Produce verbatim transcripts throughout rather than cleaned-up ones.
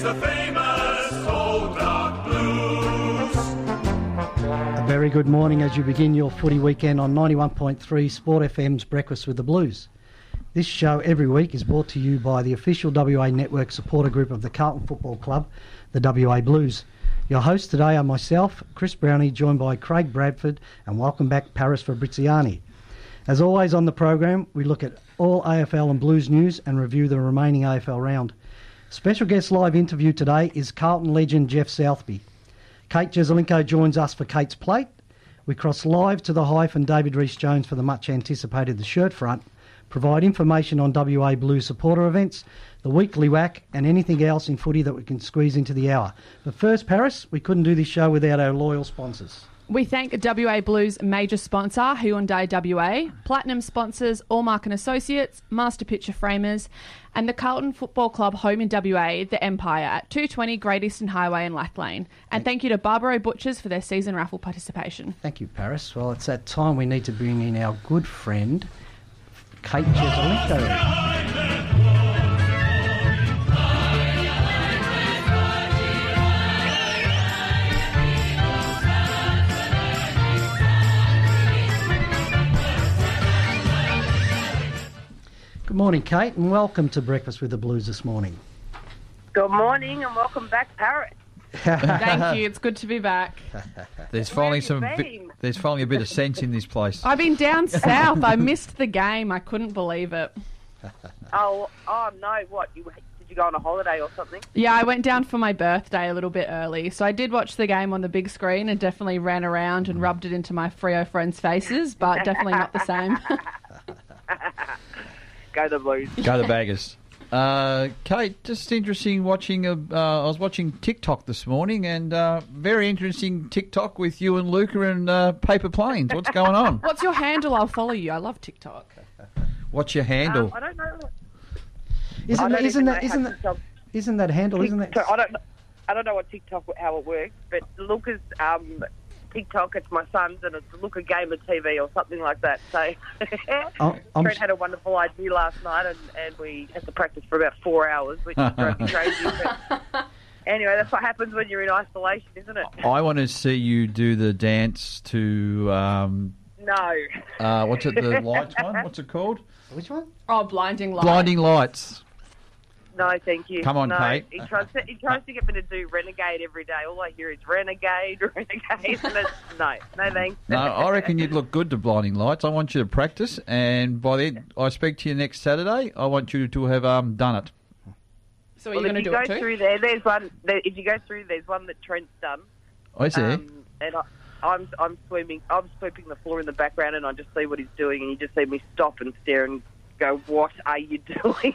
the famous Old Dark Blues. A very good morning as you begin your footy weekend on ninety-one point three Sport F M's Breakfast with the Blues. This show every week is brought to you by the official W A Network supporter group of the Carlton Football Club, the W A Blues. Your hosts today are myself, Chris Brownie, joined by Craig Bradford, and welcome back Paris Fabriziani. As always on the program, we look at all A F L and Blues news and review the remaining A F L round. Special guest live interview today is Carlton legend Jeff Southby. Kate Jesaulenko joins us for Kate's Plate. We cross live to the Hive and David Rees-Jones for the much-anticipated The Shirt Front, provide information on W A Blues supporter events, the weekly whack, and anything else in footy that we can squeeze into the hour. But first, Paris, we couldn't do this show without our loyal sponsors. We thank W A Blues major sponsor, Hyundai W A, platinum sponsors, Allmark and Associates, Master Picture Framers, and the Carlton Football Club home in W A, the Empire, at two twenty Great Eastern Highway in Lathlane. And thank you to Barbaro Butchers for their season raffle participation. Thank you, Paris. Well, it's that time we need to bring in our good friend, Kate Jesaulenko. Good morning, Kate, and welcome to Breakfast with the Blues this morning. Good morning and welcome back, Paris. Thank you. It's good to be back. There's finally Where some. have you Bi- been? there's finally a bit of sense in this place. I've been down south. I missed the game. I couldn't believe it. Oh, oh no! What? You, did you go on a holiday or something? Yeah, I went down for my birthday a little bit early, so I did watch the game on the big screen and definitely ran around and rubbed it into my Freo friends' faces, but definitely not the same. Go the Blues. Go the Baggers. Uh, Kate, just interesting watching. A, uh, I was watching TikTok this morning, and uh, very interesting TikTok with you and Luca and uh, Paper Planes. What's going on? What's your handle? I'll follow you. I love TikTok. What's your handle? Um, I don't know. Isn't I that, don't isn't even that, know isn't how that, TikTok- isn't that handle, isn't that? TikTok- I don't. know- I don't know what TikTok how it works, but Luca's um, TikTok. It's my son's, and it's Luca Gamer T V or something like that. So Oh, I'm Trent s- had a wonderful idea last night, and, and we had to practice for about four hours, which drove me crazy. But anyway, that's what happens when you're in isolation, isn't it? I want to see you do the dance to um, No. uh, what's it? The lights one? What's it called? Which one? Oh, blinding light. Blinding Lights. No, thank you. Come on, no. Kate. He tries to he tries to get me to do Renegade every day. All I hear is Renegade, Renegade, and it's no, no thanks. No, I reckon you'd look good to Blinding Lights. I want you to practice, and by then I speak to you next Saturday. I want you to have um, done it. So are Well, you going if to you do go it too? through there, there's one. There, if you go through, there's one that Trent's done. I see. Um, and I, I'm I'm swimming. I'm sweeping the floor in the background, and I just see what he's doing, and you just see me stop and stare and go, "What are you doing?"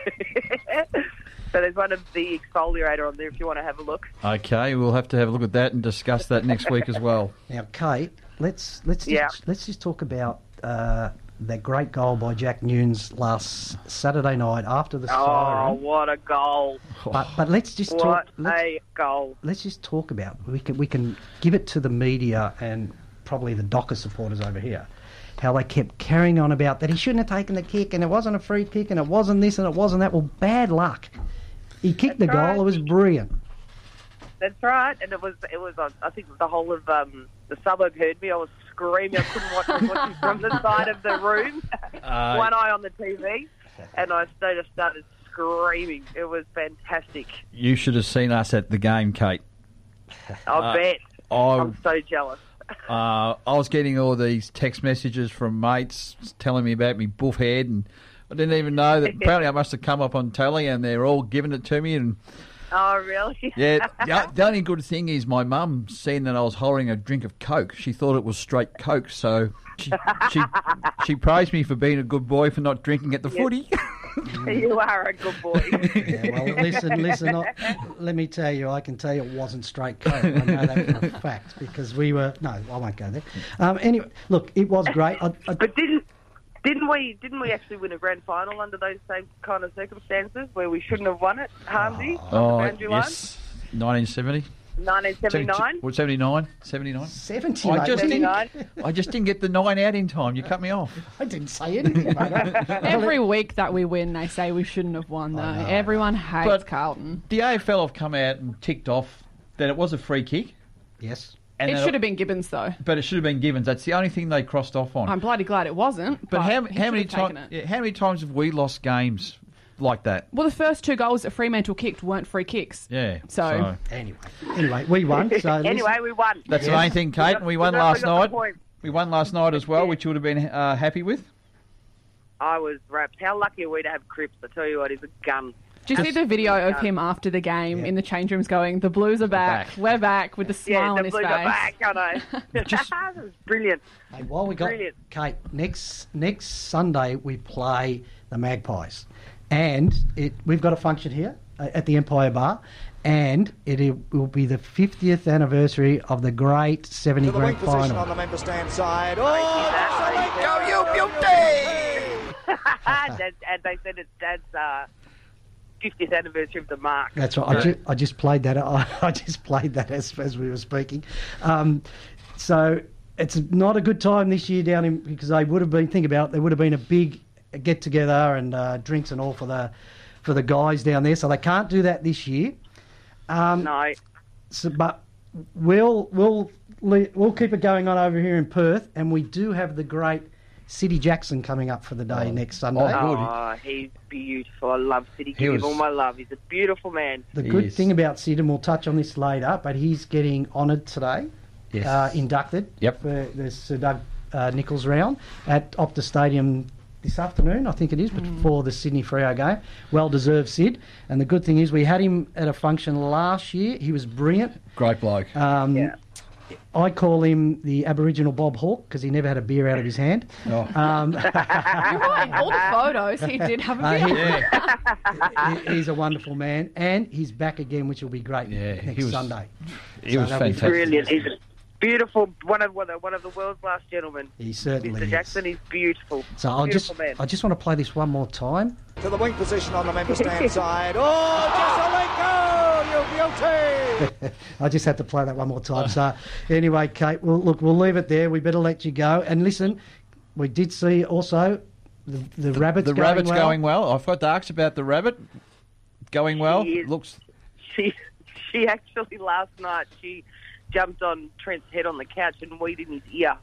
So there's one of the exfoliator on there if you want to have a look. Okay, we'll have to have a look at that and discuss that next week as well. Now, Kate, let's let's just, Yeah. let's just talk about uh, that great goal by Jack Nunes last Saturday night after the Oh, siren. what a goal! But but let's just What talk. Let's, a goal! let's just talk about. We can we can give it to the media and probably the Docker supporters over here. How they kept carrying on about that he shouldn't have taken the kick and it wasn't a free kick and it wasn't this and it wasn't that. Well, bad luck. He kicked the That's goal. right. It was brilliant. That's right, and it was it was on. I think the whole of um, the suburb heard me. I was screaming. I couldn't watch it watching from the side of the room. Uh, One eye on the T V, and I just started screaming. It was fantastic. You should have seen us at the game, Kate. I Uh, bet. I, I'm so jealous. uh, I was getting all these text messages from mates telling me about me buff head, and I didn't even know that. Apparently, I must have come up on telly, and they're all giving it to me. And Oh, really? yeah, the, the only good thing is my mum seen that I was holding a drink of Coke. She thought it was straight Coke, so she she, she praised me for being a good boy for not drinking at the footy. You are a good boy. Yeah, well, listen, listen. I, let me tell you, I can tell you it wasn't straight coke. I know that for a fact because we were. No, I won't go there. Um, anyway, look, it was great. I, I, But didn't didn't we didn't we actually win a grand final under those same kind of circumstances where we shouldn't have won it, Harmsy? on the Oh, boundary line? yes, nineteen seventy. nineteen seventy-nine. What, seventy-nine? seventy-nine? seventy, I mate. just, didn't, seventy-nine. I just didn't get the nine out in time. You cut me off. I didn't say anything, mate. Every week that we win, they say we shouldn't have won, though. I know. Everyone hates But- Carlton. The A F L have come out and ticked off that it was a free kick. Yes. And It that- should have been Gibbons, though. But it should have been Givens. That's the only thing they crossed off on. I'm bloody glad it wasn't. but But, how, he how should many have taken times? it. How many times have we lost games like that? Well, the first two goals that Fremantle kicked weren't free kicks. Yeah. So- Anyway, anyway, we won. So Anyway, we won. that's the Yes. main thing, Kate. And we won We got- we last got the night. point. We won last night as well, which you would have been uh, happy with. I was wrapped. How lucky are we to have Cripps? I tell you what, he's a gun. Do you see the video of him after the game Yeah. in the change rooms going, the Blues are back, back. we're back, with the smile Yeah, on the his Blues face. are back. I know. Just- That was brilliant. Hey, while we got Brilliant. Kate, next next Sunday we play the Magpies, and it we've got a function here uh, at the Empire Bar, and it, it will be the fiftieth anniversary of the great seventy To the grand wing position final. on the member stand side. Oh, that. Josselin, go, you beauty! and, and they said it's Dad's uh, fiftieth anniversary of the mark. That's right. I, ju- I just played that. I, I just played that as as we were speaking. Um, so it's not a good time this year down in because they would have been. Think about it, there would have been a big get together and uh, drinks and all for the for the guys down there. So they can't do that this year. Um, No. So, but we'll we'll le- we'll keep it going on over here in Perth, and we do have the great City Jackson coming up for the day next Sunday. Oh, good. Oh, he's beautiful. I love City. He Give was- him all my love. He's a beautiful man. The He good is. thing about Sid, and we'll touch on this later, but he's getting honoured today, Yes. uh, inducted Yep. for the Sir Doug uh, Nichols round at Optus Stadium this afternoon, I think it is, but before the Sydney Freo game. Well deserved, Sid. And the good thing is we had him at a function last year. He was brilliant. Great bloke. Um, Yeah. I call him the Aboriginal Bob Hawke because he never had a beer out of his hand. Oh. Um, You're right, in all the photos, he did have a Uh, beer. he- Yeah. he- he's a wonderful man, and he's back again, which will be great Yeah, he next was- Sunday. He was So that'll be fantastic. Brilliant. He's a beautiful, one of one of, one of the world's last gentlemen. He certainly Mister is. Jackson is beautiful. So I'll just, beautiful man. I just want to play this one more time. To the wing position on the member stand side. Oh, Josselin, go, you beauty! I just had to play that one more time. So anyway, Kate, well, look, we'll leave it there. We better let you go. And listen, we did see also the, the, rabbits. The going rabbit's well. going well. I've got the ask about the rabbit going well. He is. Looks. She she actually last night she jumped on Trent's head on the couch and weed in his ear.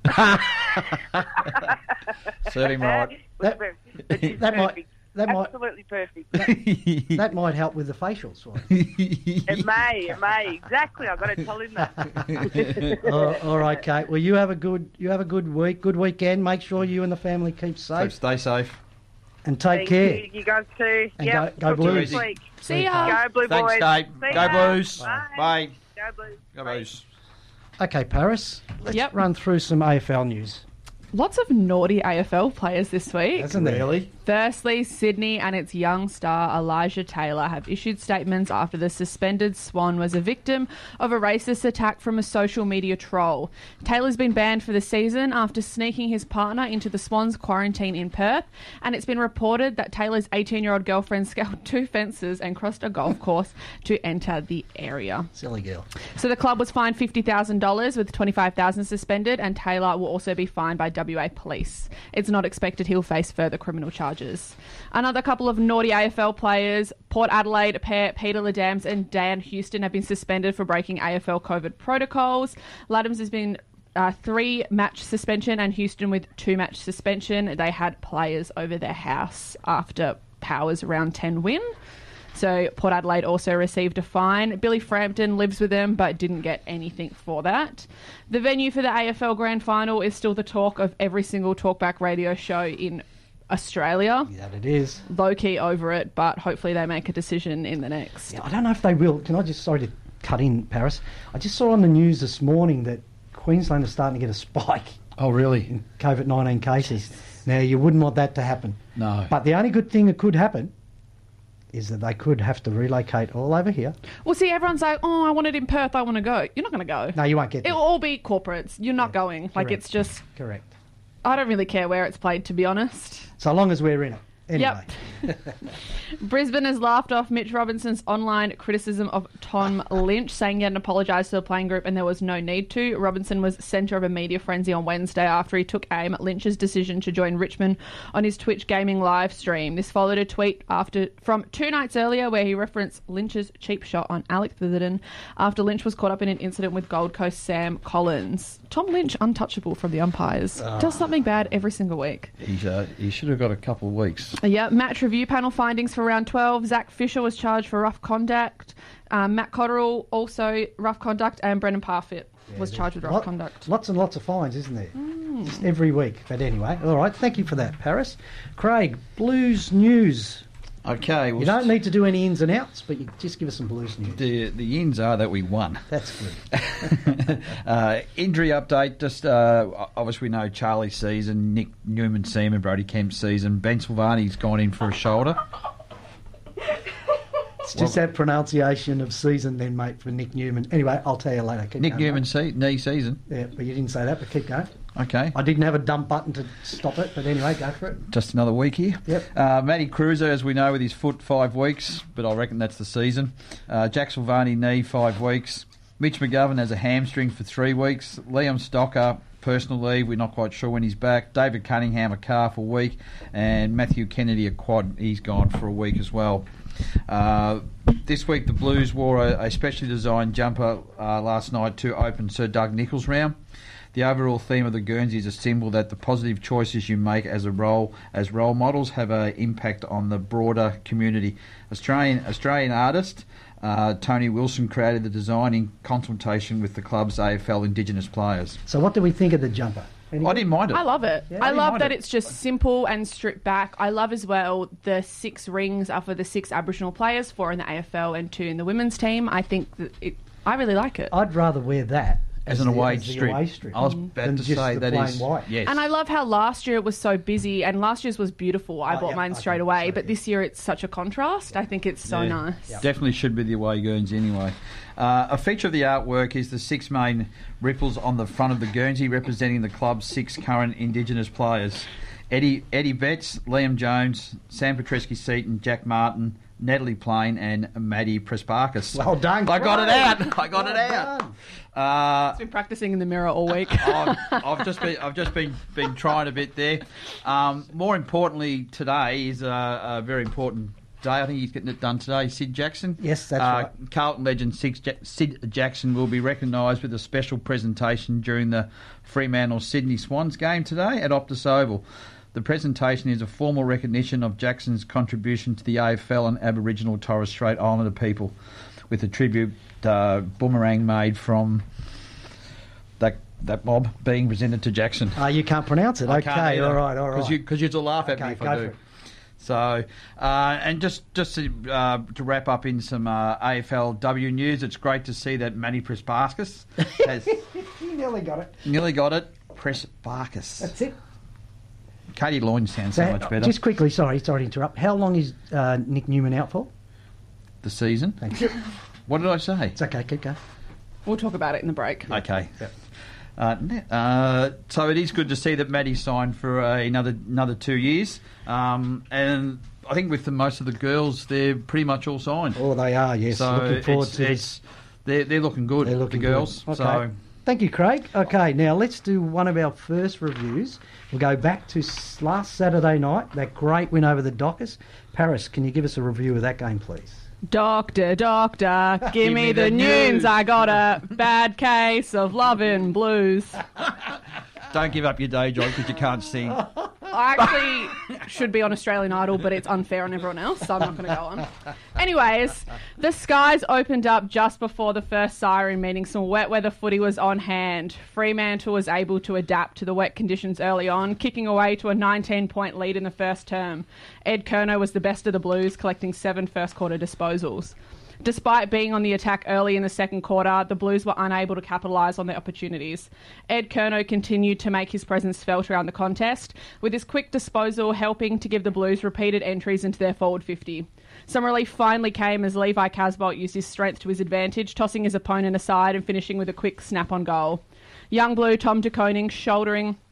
Serve him right. It was That- very- it is that might- perfect. that might- Absolutely perfect. That might help with the facials. Right? It may, it may. Exactly. I've got to tell him that. all, all right, Kate. Well, you have a good you have a good week, good weekend. Make sure you and the family keep So safe stay safe. and take Thank care. you. You guys too. And Yep. go- go Talk to you Blues. next week. See ya. Go Blue Thanks, Boys. Kate. See Go ya. Blues. Bye. Bye. Go Blues. Go Bye. Blues. Okay, Paris. Let's Yep. run through some A F L news. Lots of naughty A F L players this week. Hasn't there? Really? Firstly, Sydney and its young star Elijah Taylor have issued statements after the suspended Swan was a victim of a racist attack from a social media troll. Taylor's been banned for the season after sneaking his partner into the Swans quarantine in Perth, and it's been reported that Taylor's eighteen-year-old girlfriend scaled two fences and crossed a golf course to enter the area. Silly girl. So the club was fined fifty thousand dollars with twenty-five thousand dollars suspended, and Taylor will also be fined by W A Police. It's not expected he'll face further criminal charges. Another couple of naughty A F L players, Port Adelaide pair Peter Ladams and Dan Houston, have been suspended for breaking A F L COVID protocols. Ladams has been uh, three match suspension and Houston with two match suspension. They had players over their house after Powers round ten win. So Port Adelaide also received a fine. Billy Frampton lives with them but didn't get anything for that. The venue for the A F L Grand Final is still the talk of every single Talkback radio show in Australia. Yeah, it is. Low key over it, but hopefully they make a decision in the next. Yeah, I don't know if they will. Can I just, sorry to cut in, Paris. I just saw on the news this morning that Queensland is starting to get a spike Oh, really? in COVID nineteen cases. Now, you wouldn't want that to happen. No. But the only good thing that could happen is that they could have to relocate all over here. Well, see, everyone's like, oh, I want it in Perth, I want to go. You're not going to go. No, you won't get It there. will all be corporates. You're not going. Like, correct. it's just, Correct. I don't really care where it's played, to be honest. So long as we're in it. Anyway. Yep. Brisbane has laughed off Mitch Robinson's online criticism of Tom Lynch, saying he hadn't apologised to the playing group and there was no need to. Robinson was centre of a media frenzy on Wednesday after he took aim at Lynch's decision to join Richmond on his Twitch gaming live stream. This followed a tweet after from two nights earlier where he referenced Lynch's cheap shot on Alec Thitherden after Lynch was caught up in an incident with Gold Coast Sam Collins. Tom Lynch, untouchable from the umpires, Oh. does something bad every single week. He's, uh, he should have got a couple of weeks. Yeah, match review panel findings for round twelve. Zach Fisher was charged for rough conduct. Um, Matt Cotterill also rough conduct, and Brendan Parfitt was charged with rough Lot- conduct. Lots and lots of fines, isn't there? Just every week. But anyway, all right. Thank you for that, Paris. Craig, Blues news. Okay. Well, You don't need to do any ins and outs, but you just give us some Blues news. The the ins are that we won. That's good. uh, injury update. Just uh, obviously we know Charlie's season, Nick Newman season, Brody Kemp's season. Ben Silvani's gone in for a shoulder. It's just that pronunciation of season then, mate, for Nick Newman. Anyway, I'll tell you later. Keep Nick going, Newman's se- knee season. mate. Yeah, but you didn't say that, but keep going. Okay. I didn't have a dump button to stop it, but anyway, go for it. Just another week here. Yep. Uh, Matty Cruiser, as we know, with his foot, five weeks, but I reckon that's the season. Uh, Jack Silvani, knee, five weeks. Mitch McGovern has a hamstring for three weeks. Liam Stocker, personal leave, we're not quite sure when he's back. David Cunningham, a calf, a week. And Matthew Kennedy, a quad, he's gone for a week as well. Uh, this week the Blues wore a, a specially designed jumper uh, last night to open Sir Doug Nicholls round. The overall theme of the Guernsey is a symbol that the positive choices you make as a role as role models have an impact on the broader community. Australian Australian artist uh, Tony Wilson created the design in consultation with the club's A F L Indigenous players. So what do we think of the jumper? Any I didn't mind it. I love it. Yeah, I I love mind that it. it's just simple and stripped back. I love as well the six rings are for the six Aboriginal players, four in the A F L and two in the women's team. I think that it. I really like it. I'd rather wear that As an the- away as the strip. away strip I was about than to just say the that plain is white. yes. And I love how last year it was so busy, and last year's was beautiful. I Oh, bought yeah, mine I straight think away, so, but yeah. this year it's such a contrast. I think it's so Yeah. nice. Yeah. Definitely should be the away Guernsey anyway. Uh, a feature of the artwork is the six main ripples on the front of the Guernsey representing the club's six current Indigenous players. Eddie Eddie Betts, Liam Jones, Sam Petreski-Seaton, Jack Martin, Natalie Plain and Maddie Prespakis. Well done, I got it Craig. out. I got it Well out. done. Uh, I've been practicing in the mirror all week. I've, I've just been I've just been been trying a bit there. Um, more importantly, today is a, a very important day. I think he's getting it done today. Sid Jackson. Yes, that's uh, right. Carlton legend Sid Ja- Sid Jackson will be recognised with a special presentation during the Fremantle Sydney Swans game today at Optus Oval. The presentation is a formal recognition of Jackson's contribution to the A F L and Aboriginal Torres Strait Islander people, with a tribute uh, boomerang made from that that mob being presented to Jackson. Uh, you can't pronounce it. I Okay, can't either, all right, all right. Because you because you'd laugh at Okay, me if go I for do. it. So, uh, and just just to, uh, to wrap up in some uh, A F L W news, it's great to see that Matty Prespakis has You nearly got it. nearly got it. Prespakis. That's it. Katie Loyne sounds so So, much better. Just quickly, sorry, sorry to interrupt. How long is uh, Nick Newman out for? The season. Thank you. What did I say? It's okay, keep going. We'll talk about it in the break. Okay. Yep. Uh, ne- uh, so it is good to see that Matty signed for uh, another another two years, um, and I think with the, most of the girls, they're pretty much all signed. Oh, they are, yes. so Looking forward it's, to this. it's, they're they're looking good. They're looking the girls. good. Okay. So Thank you, Craig. Okay, now let's do one of our first reviews. We'll go back to s- last Saturday night, that great win over the Dockers. Paris, can you give us a review of that game, please? Doctor, doctor, give me the news. I got a bad case of loving blues. don't give up your day job because you can't sing. I actually should be on Australian Idol, but it's unfair on everyone else, so I'm not going to go on. Anyways, the skies opened up just before the first siren, meaning some wet weather footy was on hand. Fremantle was able to adapt to the wet conditions early on, kicking away to a nineteen-point lead in the first term. Ed Kerno was the best of the Blues, collecting seven first-quarter disposals. Despite being on the attack early in the second quarter, the Blues were unable to capitalise on their opportunities. Ed Kerno continued to make his presence felt around the contest, with his quick disposal helping to give the Blues repeated entries into their forward fifty. Some relief finally came as Levi Casbolt used his strength to his advantage, tossing his opponent aside and finishing with a quick snap-on goal. Young Blue Tom de Koning shouldering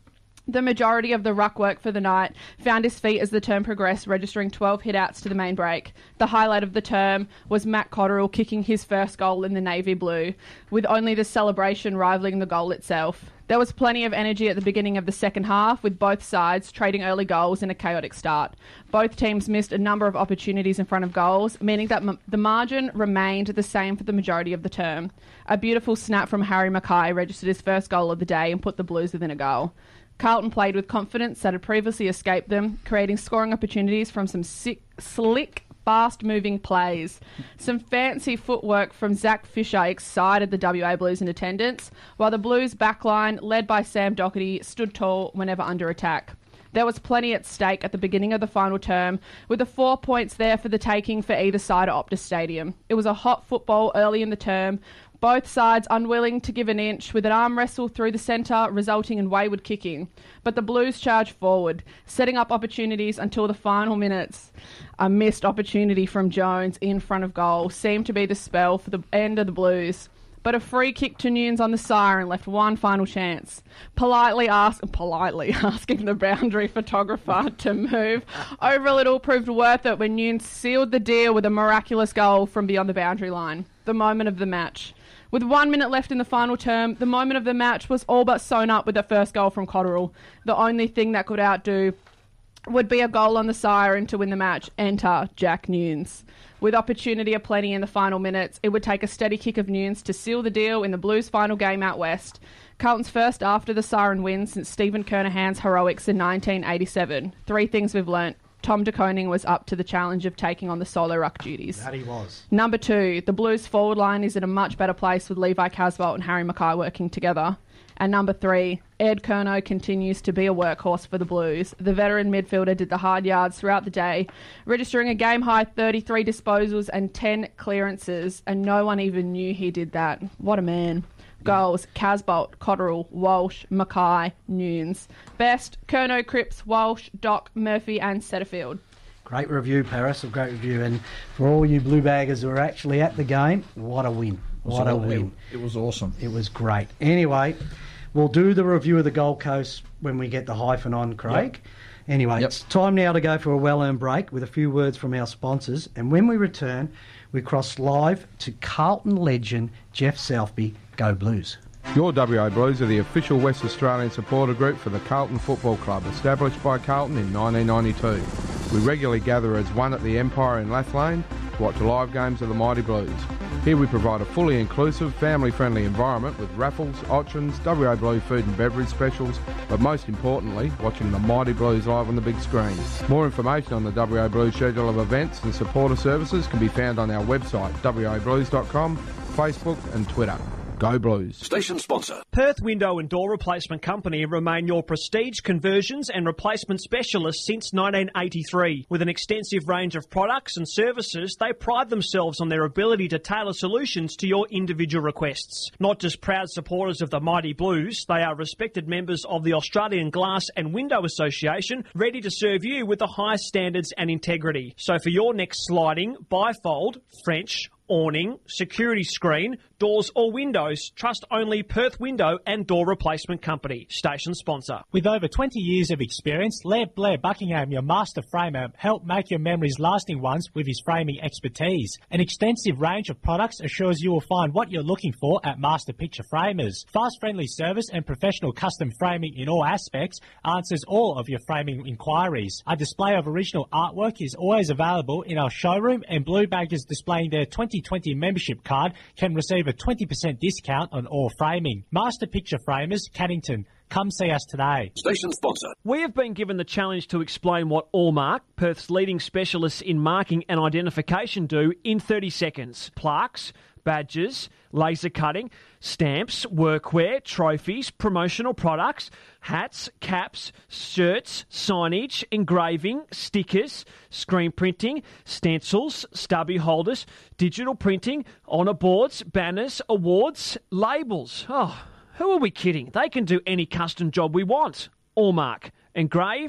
The majority of the ruck work for the night found his feet as the term progressed, registering twelve hit-outs to the main break. The highlight of the term was Matt Cotterill kicking his first goal in the navy blue, with only the celebration rivalling the goal itself. There was plenty of energy at the beginning of the second half, with both sides trading early goals in a chaotic start. Both teams missed a number of opportunities in front of goals, meaning that m- the margin remained the same for the majority of the term. A beautiful snap from Harry Mackay registered his first goal of the day and put the Blues within a goal. Carlton played with confidence that had previously escaped them, creating scoring opportunities from some sick, slick, fast-moving plays. Some fancy footwork from Zach Fisher excited the W A Blues in attendance, while the Blues backline, led by Sam Doherty, stood tall whenever under attack. There was plenty at stake at the beginning of the final term, with the four points there for the taking for either side at Optus Stadium. It was a hot football early in the term, both sides unwilling to give an inch, with an arm wrestle through the centre resulting in wayward kicking. But the Blues charged forward, setting up opportunities until the final minutes. A missed opportunity from Jones in front of goal seemed to be the spell for the end of the Blues. But a free kick to Nunes on the siren left one final chance. Politely ask, politely asking the boundary photographer to move over a little proved worth it when Nunes sealed the deal with a miraculous goal from beyond the boundary line. The moment of the match. With one minute left in the final term, the moment of the match was all but sewn up with the first goal from Cotterill. The only thing that could outdo would be a goal on the siren to win the match. Enter Jack Nunes. With opportunity aplenty in the final minutes, it would take a steady kick of Nunes to seal the deal in the Blues' final game out west. Carlton's first after the siren win since Stephen Kernahan's heroics in nineteen eighty-seven. Three things we've learnt. Tom De Koning was up to the challenge of taking on the solo ruck duties. That he was. Number two, the Blues forward line is in a much better place with Levi Casbolt and Harry Mackay working together. And number three, Ed Curnow continues to be a workhorse for the Blues. The veteran midfielder did the hard yards throughout the day, registering a game-high thirty-three disposals and ten clearances, and no one even knew he did that. What a man. Goals, Casbolt, Cotterill, Walsh, Mackay, Nunes. Best, Curnow, Cripps, Walsh, Doc, Murphy and Setterfield. Great review, Paris, a great review. And for all you Blue Baggers who are actually at the game, what a win. What a win. It was awesome. It was great. Anyway, we'll do the review of the Gold Coast when we get the hyphen on, Craig. Yep. Anyway, yep. It's time now to go for a well-earned break with a few words from our sponsors. And when we return, we cross live to Carlton legend Jeff Southby. Go Blues. Your W A Blues are the official West Australian supporter group for the Carlton Football Club, established by Carlton in nineteen ninety-two. We regularly gather as one at the Empire in Lathlane to watch live games of the Mighty Blues. Here we provide a fully inclusive, family-friendly environment with raffles, auctions, W A Blue food and beverage specials, but most importantly, watching the Mighty Blues live on the big screen. More information on the W A Blues schedule of events and supporter services can be found on our website, w a blues dot com, Facebook and Twitter. Go Blues. Station sponsor. Perth Window and Door Replacement Company remain your prestige conversions and replacement specialist since nineteen eighty-three. With an extensive range of products and services, they pride themselves on their ability to tailor solutions to your individual requests. Not just proud supporters of the Mighty Blues, they are respected members of the Australian Glass and Window Association, ready to serve you with the highest standards and integrity. So for your next sliding, bifold, French, awning, security screen, doors or windows, trust only Perth Window and Door Replacement Company. Station sponsor. With over twenty years of experience, Laird Blair Buckingham, your master framer, helped make your memories lasting ones with his framing expertise. An extensive range of products assures you will find what you're looking for at Master Picture Framers. Fast, friendly service and professional custom framing in all aspects answers all of your framing inquiries. A display of original artwork is always available in our showroom, and Blue Baggers displaying their twenty twenty membership card can receive a twenty percent discount on all framing. Master Picture Framers, Cannington. Come see us today. Station sponsor. We have been given the challenge to explain what Allmark, Perth's leading specialists in marking and identification, do in thirty seconds. Plaques, badges, laser cutting, stamps, workwear, trophies, promotional products, hats, caps, shirts, signage, engraving, stickers, screen printing, stencils, stubby holders, digital printing, honour boards, banners, awards, labels. Oh, who are we kidding? They can do any custom job we want. Allmark. Engrave,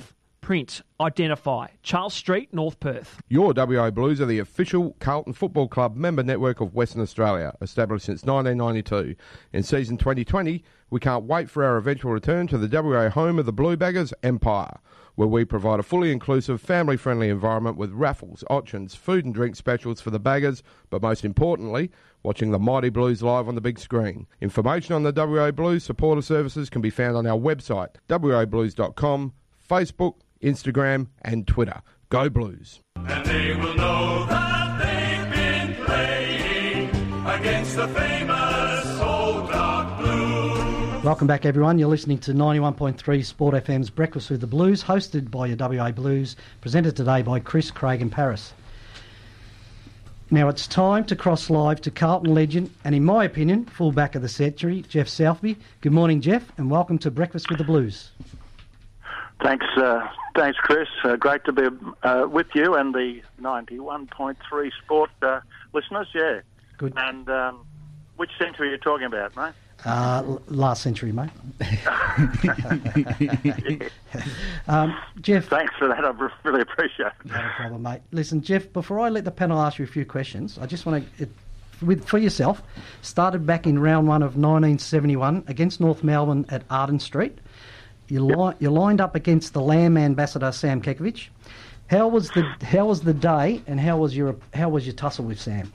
print. Identify Charles Street, North Perth. Your W A Blues are the official Carlton Football Club member network of Western Australia, established since nineteen ninety-two. In season twenty twenty, we can't wait for our eventual return to the W A home of the Blue Baggers, Empire, where we provide a fully inclusive, family-friendly environment with raffles, auctions, food and drink specials for the Baggers, but most importantly, watching the Mighty Blues live on the big screen. Information on the W A Blues supporter services can be found on our website, w a blues dot com, Facebook, Instagram and Twitter. Go Blues. And they will know that they've been playing against the famous Old Dark Blues. Welcome back, everyone. You're listening to ninety-one point three Sport F M's Breakfast with the Blues, hosted by your W A Blues, presented today by Chris, Craig and Paris. Now it's time to cross live to Carlton legend and, in my opinion, fullback of the century, Jeff Southby. Good morning, Jeff, and welcome to Breakfast with the Blues. Thanks, uh, thanks, Chris. Uh, great to be uh, with you and the ninety-one point three Sport uh, listeners. Yeah, good. And um, which century are you talking about, mate? Uh, l- last century, mate. um, Jeff. Thanks for that. I really appreciate it. No problem, mate. Listen, Jeff, before I let the panel ask you a few questions, I just want to, with for yourself, started back in round one of nineteen seventy-one against North Melbourne at Arden Street. You, li- yep. you lined up against the Lamb ambassador Sam Kekovich. How was the how was the day, and how was your how was your tussle with Sam?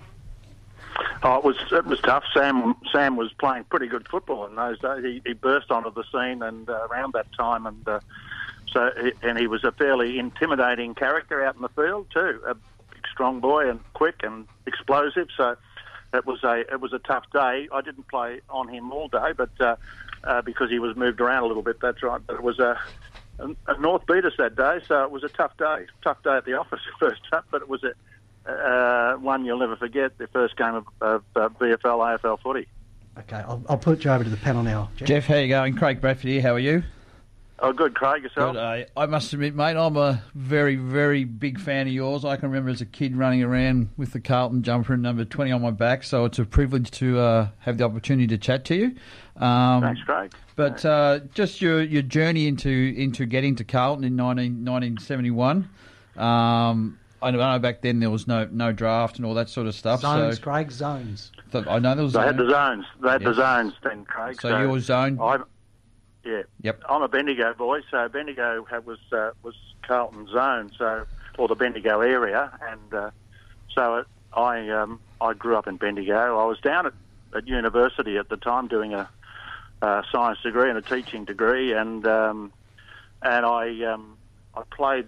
Oh, it was it was tough. Sam Sam was playing pretty good football in those days. He, he burst onto the scene and uh, around that time, and uh, so and he was a fairly intimidating character out in the field too. A big, strong boy and quick and explosive. So it was a it was a tough day. I didn't play on him all day, but. Uh, Uh, because he was moved around a little bit, that's right. But it was a, a, a North beat us that day, so it was a tough day. Tough day at the office first up, but it was a uh, one you'll never forget, the first game of, of uh, V F L, A F L footy. Okay, I'll, I'll put you over to the panel now. Jeff, Jeff, how you going? Craig Bradford here, how are you? Oh, good, Craig, yourself? Good, uh, I must admit, mate, I'm a very, very big fan of yours. I can remember as a kid running around with the Carlton jumper and number twenty on my back, so it's a privilege to uh, have the opportunity to chat to you. Um, Thanks, Craig. But uh, just your, your journey into into getting to Carlton in nineteen seventy-one. Um, I know back then there was no no draft and all that sort of stuff. Zones, so, Craig, zones. So I know there was. They zone. had the zones. They had yes. the zones then, Craig. So, so your zone. I'm, yeah. Yep. I'm a Bendigo boy, so Bendigo had, was uh, was Carlton zone, so or the Bendigo area, and uh, so it, I um, I grew up in Bendigo. I was down at, at university at the time doing a. Uh, science degree and a teaching degree, and um, and I um, I played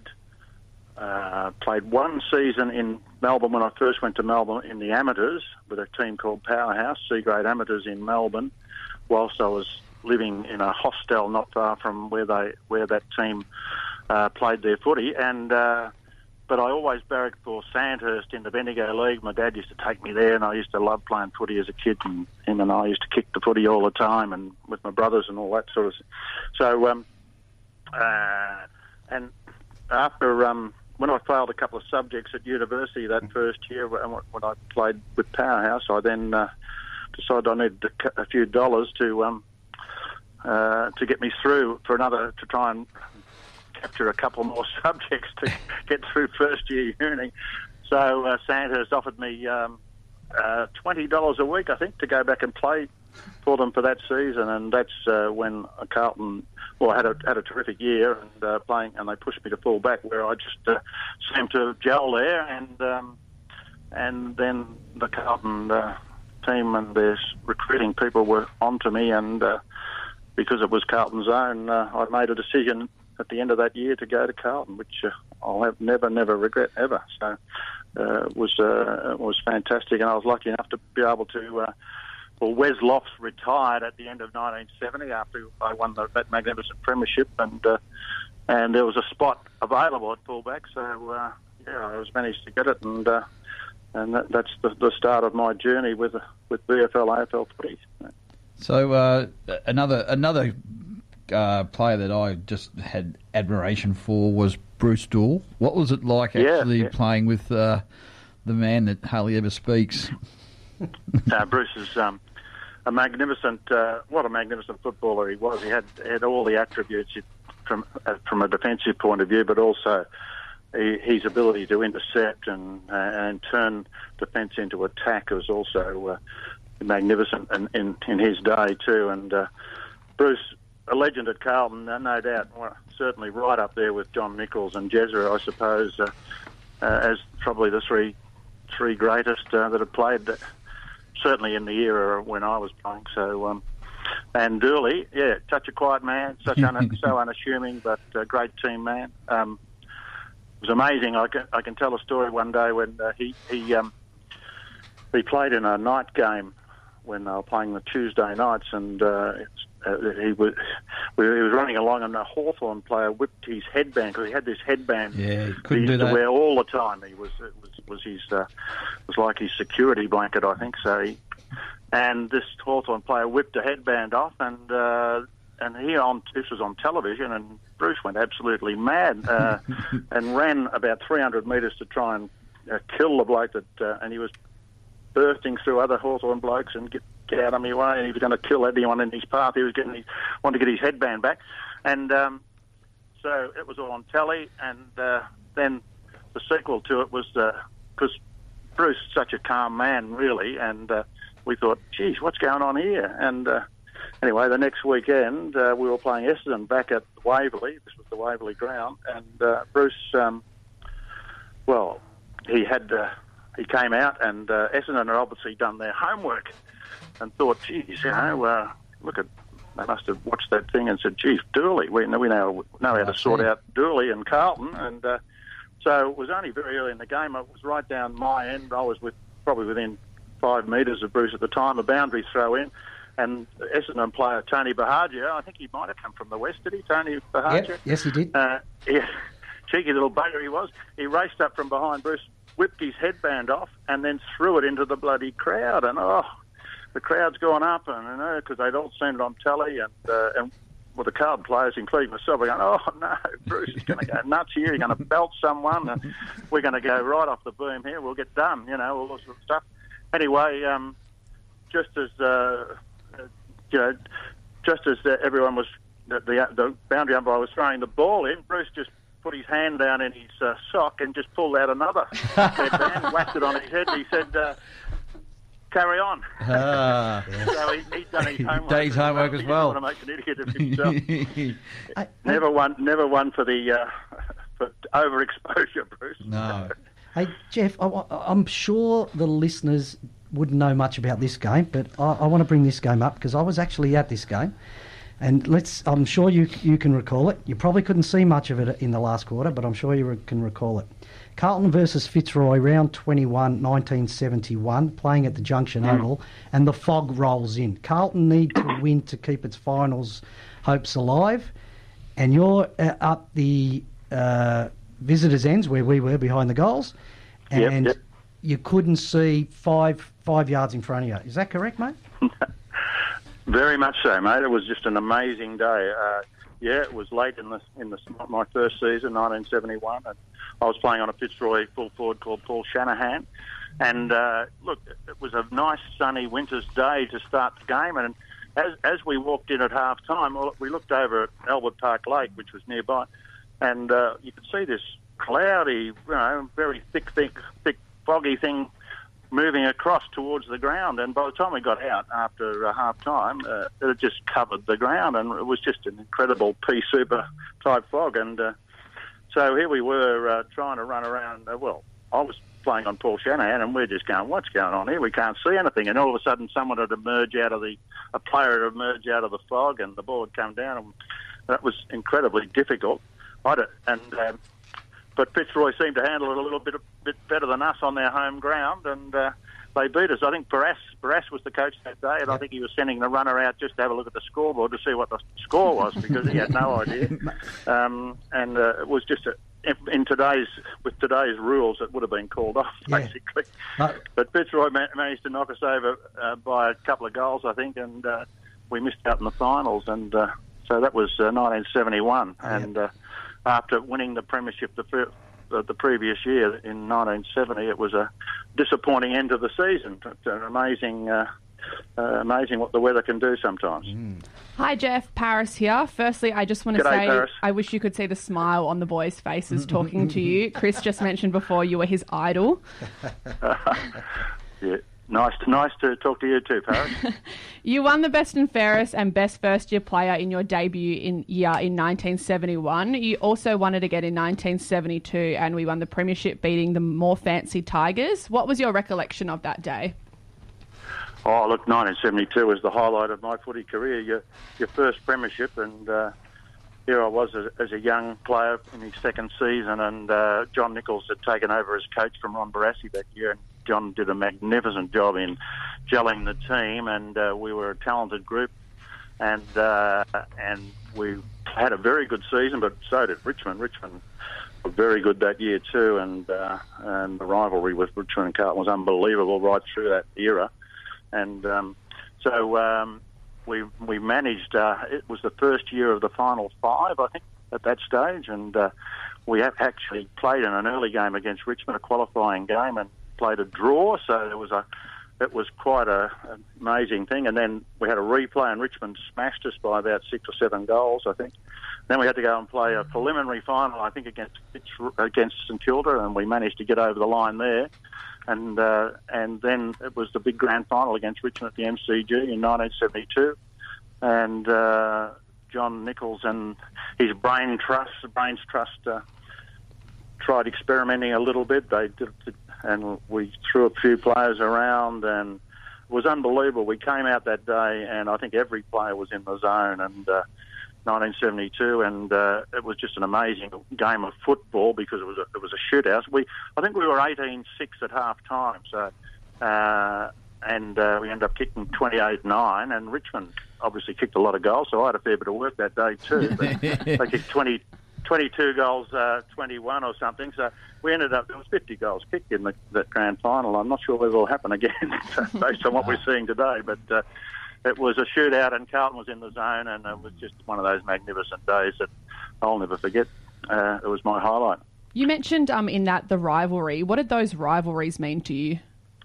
uh, played one season in Melbourne when I first went to Melbourne in the amateurs with a team called Powerhouse, C grade amateurs in Melbourne, whilst I was living in a hostel not far from where they where that team uh, played their footy, and. Uh, But I always barracked for Sandhurst in the Bendigo League. My dad used to take me there, and I used to love playing footy as a kid. And him and I used to kick the footy all the time, and with my brothers and all that sort of thing. So, um, uh, and after um, when I failed a couple of subjects at university that first year, when I played with Powerhouse, I then uh, decided I needed a few dollars to um, uh, to get me through for another to try and. Capture a couple more subjects to get through first year uni. So uh, Sandhurst offered me um, uh, twenty dollars a week, I think, to go back and play for them for that season, and that's uh, when Carlton, well, I had a had a terrific year and uh, playing, and they pushed me to full back, where I just uh, seemed to gel there, and um, and then the Carlton uh, team and their recruiting people were onto me, and uh, because it was Carlton's own, uh, I made a decision at the end of that year to go to Carlton, which uh, I'll have never, never regret ever. So uh, it was uh, it was fantastic, and I was lucky enough to be able to. Uh, well, Wes Lofts retired at the end of nineteen seventy after I won the, that magnificent premiership, and uh, and there was a spot available at fullback. So uh, yeah, I was managed to get it, and uh, and that, that's the, the start of my journey with with V F L, A F L footy. So uh, another another. Uh, player that I just had admiration for was Bruce Doull. What was it like actually yeah, yeah. playing with uh, the man that hardly ever speaks? uh, Bruce is um, a magnificent, uh, what a magnificent footballer he was. He had had all the attributes. He, from uh, from a defensive point of view, but also he, his ability to intercept and uh, and turn defence into attack was also uh, magnificent in, in, in his day too. And uh, Bruce, a legend at Carlton, uh, no doubt, well, certainly right up there with John Nichols and Jezra, I suppose, uh, uh, as probably the three three greatest uh, that have played, uh, certainly in the era when I was playing. So, um, and Dooley, yeah, such a quiet man, such un- so unassuming, but a great team man. Um, it was amazing. I can, I can tell a story one day when uh, he he um, he played in a night game when they were playing the Tuesday nights, and uh, uh, he was he was running along, and a Hawthorn player whipped his headband, because he had this headband yeah, he he couldn't used do to that. wear all the time. He was it was was his uh, was like his security blanket, I think. So, he, and this Hawthorn player whipped a headband off, and uh, and he on this was on television, and Bruce went absolutely mad uh, and ran about three hundred metres to try and uh, kill the bloke that, uh, and he was bursting through other Hawthorn blokes and get, get out of my way, and he was going to kill anyone in his path. He was getting his, wanted to get his headband back. And um, so it was all on telly, and uh, then the sequel to it was, because uh, Bruce is such a calm man, really, and uh, we thought, geez, what's going on here? And uh, anyway, the next weekend, uh, we were playing Essendon back at Waverley. This was the Waverley ground, and uh, Bruce, um, well, he had... Uh, He came out, and uh, Essendon had obviously done their homework and thought, geez, you know, uh, look at, they must have watched that thing and said, geez, Dooley, we know, we know, know how to sort out Dooley and Carlton. And uh, so it was only very early in the game. It was right down my end. I was with probably within five metres of Bruce at the time, a boundary throw in. And Essendon player Tony Bahagia, I think he might have come from the West, did he, Tony Bahagia? Yep. Yes, he did. Uh, yeah, cheeky little bugger he was. He raced up from behind Bruce, whipped his headband off, and then threw it into the bloody crowd. And oh, the crowd's gone up, and you know, because they'd all seen it on telly, and uh, and well, the Carlton players, including myself, are going, oh no, Bruce is going to go nuts here. He's going to belt someone, and we're going to go right off the boom here. We'll get done, you know, all this sort of stuff. Anyway, um, just as uh, you know, just as uh, everyone was, the, the the boundary umpire was throwing the ball in, Bruce just put his hand down in his uh, sock and just pulled out another headband, whacked it on his head. He said, uh, carry on. Ah. So he, he'd done his homework. Done his homework as well. He didn't want to make an idiot of himself. never won, never won for the uh, for overexposure, Bruce. No. Hey, Jeff, I, I'm sure the listeners wouldn't know much about this game, but I, I want to bring this game up because I was actually at this game. And let's, I'm sure you you can recall it. You probably couldn't see much of it in the last quarter, but I'm sure you can recall it. Carlton versus Fitzroy, round twenty-one, nineteen seventy-one, playing at the Junction mm. Oval, and the fog rolls in. Carlton need to win to keep its finals hopes alive, and you're uh, up the uh, visitors' ends where we were behind the goals, and yep, yep. you couldn't see five five yards in front of you. Is that correct, mate? Very much so, mate. It was just an amazing day. Uh, yeah, it was late in the in the my first season, nineteen seventy-one, and I was playing on a Fitzroy full forward called Paul Shanahan. And uh, look, it was a nice sunny winter's day to start the game. And as as we walked in at half time, we looked over at Albert Park Lake, which was nearby, and uh, you could see this cloudy, you know, very thick, thick, thick, foggy thing moving across towards the ground, and by the time we got out after uh, half time, uh, it had just covered the ground, and it was just an incredible pea super type fog. And uh, so here we were uh, trying to run around. Uh, well, I was playing on Paul Shanahan, and we're just going, "What's going on here? We can't see anything." And all of a sudden, someone had emerged out of the a player had emerged out of the fog, and the ball had come down, and that was incredibly difficult. I don't, and um, but Fitzroy seemed to handle it a little bit bit better than us on their home ground, and uh, they beat us. I think Barras, Barras was the coach that day, and I think he was sending the runner out just to have a look at the scoreboard to see what the score was, because he had no idea. Um, and uh, it was just a, in today's with today's rules, it would have been called off yeah. basically. No. But Fitzroy ma- managed to knock us over uh, by a couple of goals, I think, and uh, we missed out in the finals, and uh, so that was uh, nineteen seventy-one, yeah. and. Uh, After winning the premiership the, fir- uh, the previous year in nineteen seventy, it was a disappointing end of the season. It's an amazing, uh, uh, amazing what the weather can do sometimes. Mm. Hi, Jeff. Paris here. Firstly, I just want to G'day, say Paris. I wish you could see the smile on the boys' faces talking to you. Chris just mentioned before you were his idol. Yeah. Nice, to, nice to talk to you too, Paris. You won the Best and Fairest and Best First Year Player in your debut in year in nineteen seventy-one. You also won it again in nineteen seventy-two, and we won the premiership, beating the more fancy Tigers. What was your recollection of that day? Oh, look, nineteen seventy-two was the highlight of my footy career. Your your first premiership, and uh, here I was as, as a young player in his second season, and uh, John Nichols had taken over as coach from Ron Barassi that year, and John did a magnificent job in gelling the team, and uh, we were a talented group, and uh, and we had a very good season, but so did Richmond. Richmond were very good that year too, and uh, and the rivalry with Richmond and Carlton was unbelievable right through that era, and um, so um, we we managed. Uh, it was the first year of the final five, I think, at that stage, and uh, we have actually played in an early game against Richmond, a qualifying game, and played a draw, so it was a it was quite a an amazing thing. And then we had a replay, and Richmond smashed us by about six or seven goals, I think. Then we had to go and play a preliminary final, I think, against against St Kilda, and we managed to get over the line there. And uh, and then it was the big grand final against Richmond at the M C G in nineteen seventy-two, and uh, John Nichols and his brain trust, brains trust, uh, tried experimenting a little bit. They did. And we threw a few players around, and it was unbelievable. We came out that day, and I think every player was in the zone, and uh, nineteen seventy-two, and uh, it was just an amazing game of football because it was a, it was a shootout. We, I think we were eighteen six at half time, so, uh, and uh, we ended up kicking twenty-eight nine, and Richmond obviously kicked a lot of goals, so I had a fair bit of work that day too. But they kicked twenty, twenty-two goals, uh, twenty-one or something, so we ended up, there was fifty goals kicked in the, that grand final. I'm not sure whether it'll happen again based on what we're seeing today, but uh, it was a shootout, and Carlton was in the zone, and it was just one of those magnificent days that I'll never forget. Uh, it was my highlight. You mentioned um, in that the rivalry. What did those rivalries mean to you?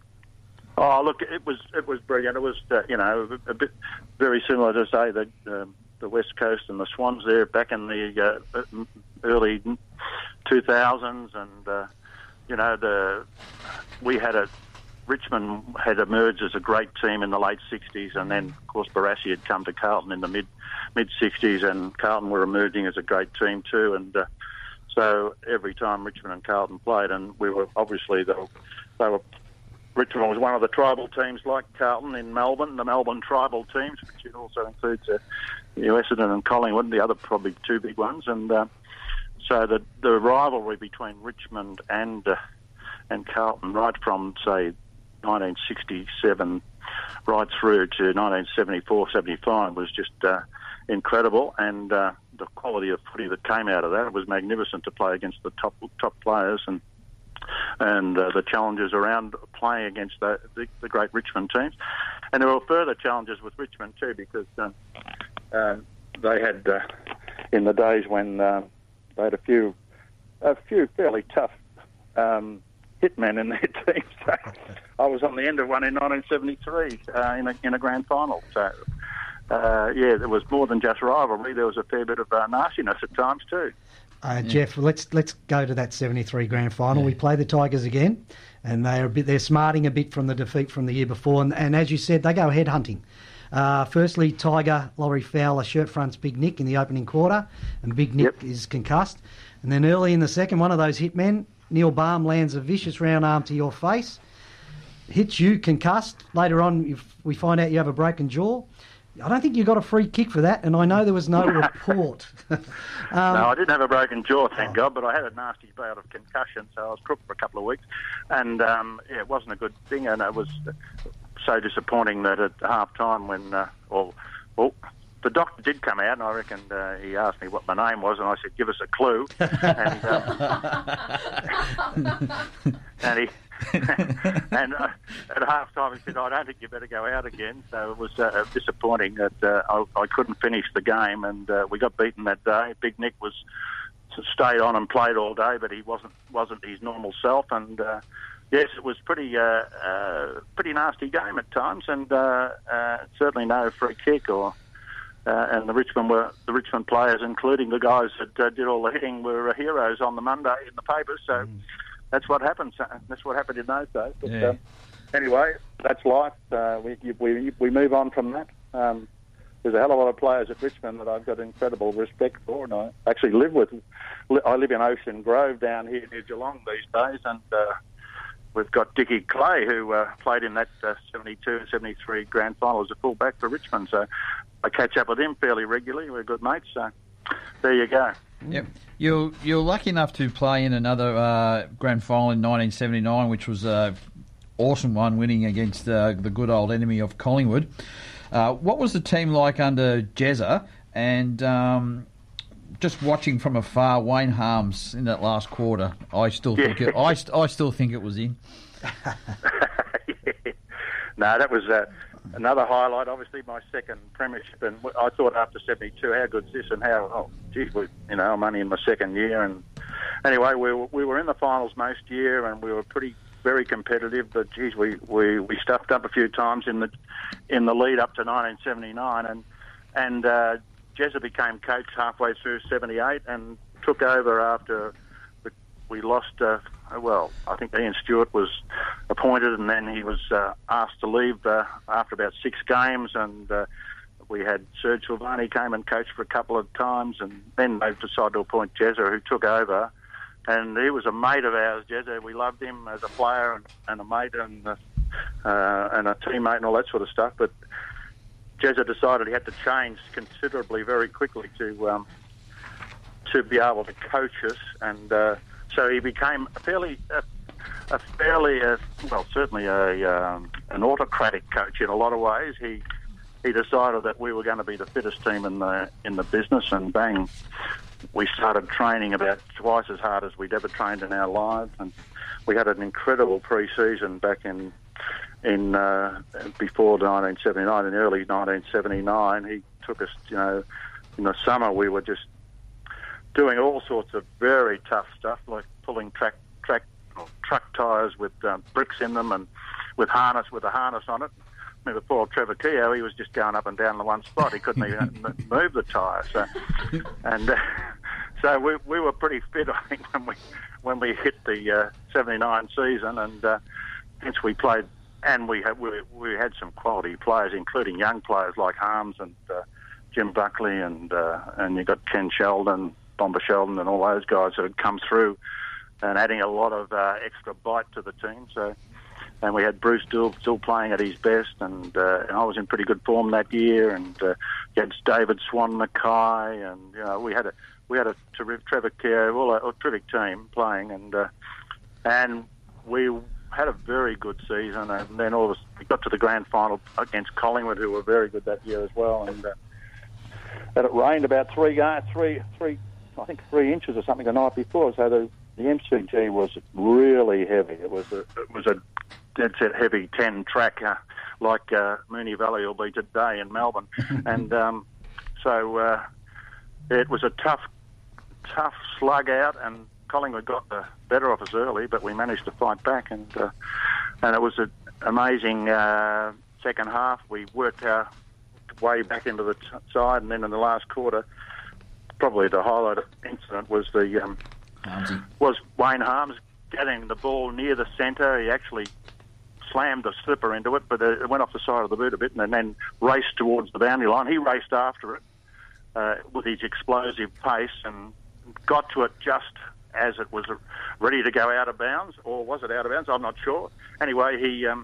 Oh, look, it was it was brilliant. It was, uh, you know, a bit very similar to, say, the um, the West Coast and the Swans there back in the uh, early two thousands, and uh, you know, the we had a Richmond had emerged as a great team in the late sixties, and then of course Barassi had come to Carlton in the mid mid sixties, and Carlton were emerging as a great team too, and uh, so every time Richmond and Carlton played, and we were obviously they were, they were Richmond was one of the tribal teams like Carlton in Melbourne, the Melbourne tribal teams, which also includes uh, you know, Essendon and Collingwood, the other probably two big ones, and uh, so the the rivalry between Richmond and uh, and Carlton, right from say nineteen sixty-seven right through to nineteen seventy-four seventy-five, was just uh, incredible, and uh, the quality of footy that came out of that, it was magnificent to play against the top top players, and and uh, the challenges around playing against the, the, the great Richmond teams. And there were further challenges with Richmond too, because um, uh, they had, uh, in the days when uh, they had a few a few fairly tough um, hitmen in their team. So I was on the end of one in nineteen seventy-three uh, in, a, in a grand final. So, uh, yeah, there was more than just rivalry. There was a fair bit of uh, nastiness at times too. Uh, Jeff, let's let's go to that seventy-three grand final. Yeah. We play the Tigers again, and they're a bit they're smarting a bit from the defeat from the year before. And, and as you said, they go head hunting. Uh, firstly, Tiger Laurie Fowler shirt fronts Big Nick in the opening quarter, and Big Nick yep. is concussed. And then early in the second, one of those hitmen, Neil Baum, lands a vicious round arm to your face, hits you concussed. Later on, we find out you have a broken jaw. I don't think you got a free kick for that, and I know there was no report. um, no, I didn't have a broken jaw, thank oh. God, but I had a nasty bout of concussion, so I was crook for a couple of weeks, and um, yeah, it wasn't a good thing, and it was so disappointing that at half-time when, uh, well, well, the doctor did come out, and I reckon uh, he asked me what my name was, and I said, give us a clue, and, um, and he... and uh, at half time he said, I don't think you better go out again. So it was uh, disappointing that uh, I, I couldn't finish the game, and uh, we got beaten that day. Big Nick was stayed on and played all day, but he wasn't wasn't his normal self, and uh, yes, it was pretty uh, uh, pretty nasty game at times, and uh, uh, certainly no free kick or. Uh, and the Richmond were the Richmond players, including the guys that uh, did all the hitting, were uh, heroes on the Monday in the papers. So mm. that's what happens. Uh, that's what happened in those days. But, yeah. uh, anyway, that's life. Uh, we, we we move on from that. Um, there's a hell of a lot of players at Richmond that I've got incredible respect for, and I actually live with. I live in Ocean Grove down here near Geelong these days, and uh, we've got Dickie Clay, who uh, played in that uh, seventy-two and seventy-three grand final as a fullback for Richmond. So I catch up with him fairly regularly. We're good mates, so there you go. Yep. You're you're lucky enough to play in another uh, grand final in nineteen seventy-nine, which was an awesome one, winning against uh, the good old enemy of Collingwood. Uh, what was the team like under Jezza? And um, just watching from afar, Wayne Harms in that last quarter, I still yeah. think it, I, I still think it was in. yeah. No, that was. Uh, Another highlight, obviously, my second premiership, and I thought after seventy-two, how good's this, and how, oh, geez, we, you know, I'm only in my second year, and anyway, we were, we were in the finals most year, and we were pretty, very competitive, but geez, we, we, we stuffed up a few times in the in the lead up to nineteen seventy-nine, and and uh, Jezza became coach halfway through seventy-eight, and took over after we lost. Uh, well, I think Ian Stewart was appointed, and then he was uh, asked to leave uh, after about six games, and uh, we had Serge Silvani came and coached for a couple of times, and then they decided to appoint Jezza, who took over, and he was a mate of ours, Jezza. We loved him as a player and, and a mate and uh, uh, and a teammate and all that sort of stuff, but Jezza decided he had to change considerably very quickly to um, to be able to coach us, and uh, so he became a fairly, a, a fairly, uh, well, certainly a um, an autocratic coach in a lot of ways. He he decided that we were going to be the fittest team in the in the business, and bang, we started training about twice as hard as we'd ever trained in our lives, and we had an incredible pre-season back in in uh, before nineteen seventy-nine, in early nineteen seventy-nine. He took us, you know, in the summer we were just doing all sorts of very tough stuff, like pulling track track truck tyres with um, bricks in them and with harness with a harness on it. Remember poor Trevor Keogh, he was just going up and down the one spot. He couldn't even move the tyre. So, and uh, so we we were pretty fit, I think, when we when we hit the uh, seventy-nine season, and uh, hence we played. And we had we, we had some quality players, including young players like Harms and uh, Jim Buckley, and uh, and you got Ken Sheldon, Bomber Sheldon, and all those guys that had come through, and adding a lot of uh, extra bite to the team. So, and we had Bruce still still playing at his best, and, uh, and I was in pretty good form that year. And uh, you had David Swan Mackay, and you know we had a we had a terrific Trevor Keogh, all a, a terrific team playing, and uh, and we had a very good season. And then all of us we got to the grand final against Collingwood, who were very good that year as well. And uh, and it rained about three three three. I think three inches or something the night before, so the, the M C G was really heavy. It was a it was a dead set heavy ten track, uh, like uh, Moonee Valley will be today in Melbourne, and um, so uh, it was a tough tough slug out, and Collingwood got the better of us early, but we managed to fight back, and uh, and it was an amazing uh, second half. We worked our way back into the t- side, and then in the last quarter, probably the highlight of the incident was the um, was Wayne Harms getting the ball near the centre. He actually slammed the slipper into it, but it went off the side of the boot a bit, and then raced towards the boundary line. He raced after it uh, with his explosive pace and got to it just as it was ready to go out of bounds, or was it out of bounds? I'm not sure. Anyway, he um,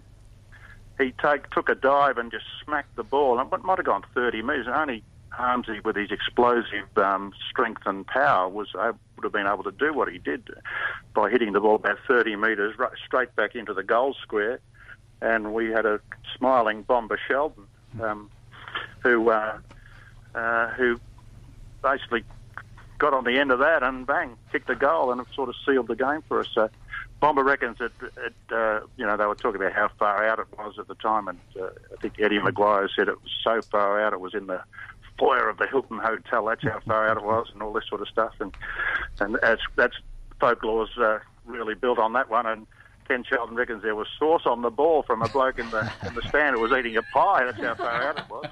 he take, took a dive and just smacked the ball. It might have gone thirty metres. Only Harmsy, with his explosive um, strength and power, was able, would have been able to do what he did by hitting the ball about thirty metres right, straight back into the goal square. And we had a smiling Bomber Sheldon, um, who uh, uh, who basically got on the end of that and bang, kicked the goal, and it sort of sealed the game for us. So Bomber reckons that, it, uh, you know, they were talking about how far out it was at the time, and uh, I think Eddie Maguire said it was so far out it was in the foyer of the Hilton Hotel. That's how far out it was, and all this sort of stuff. And and as that's folklore's uh, really built on that one. And Ken Shelton reckons there was sauce on the ball from a bloke in the in the stand who was eating a pie. That's how far out it was.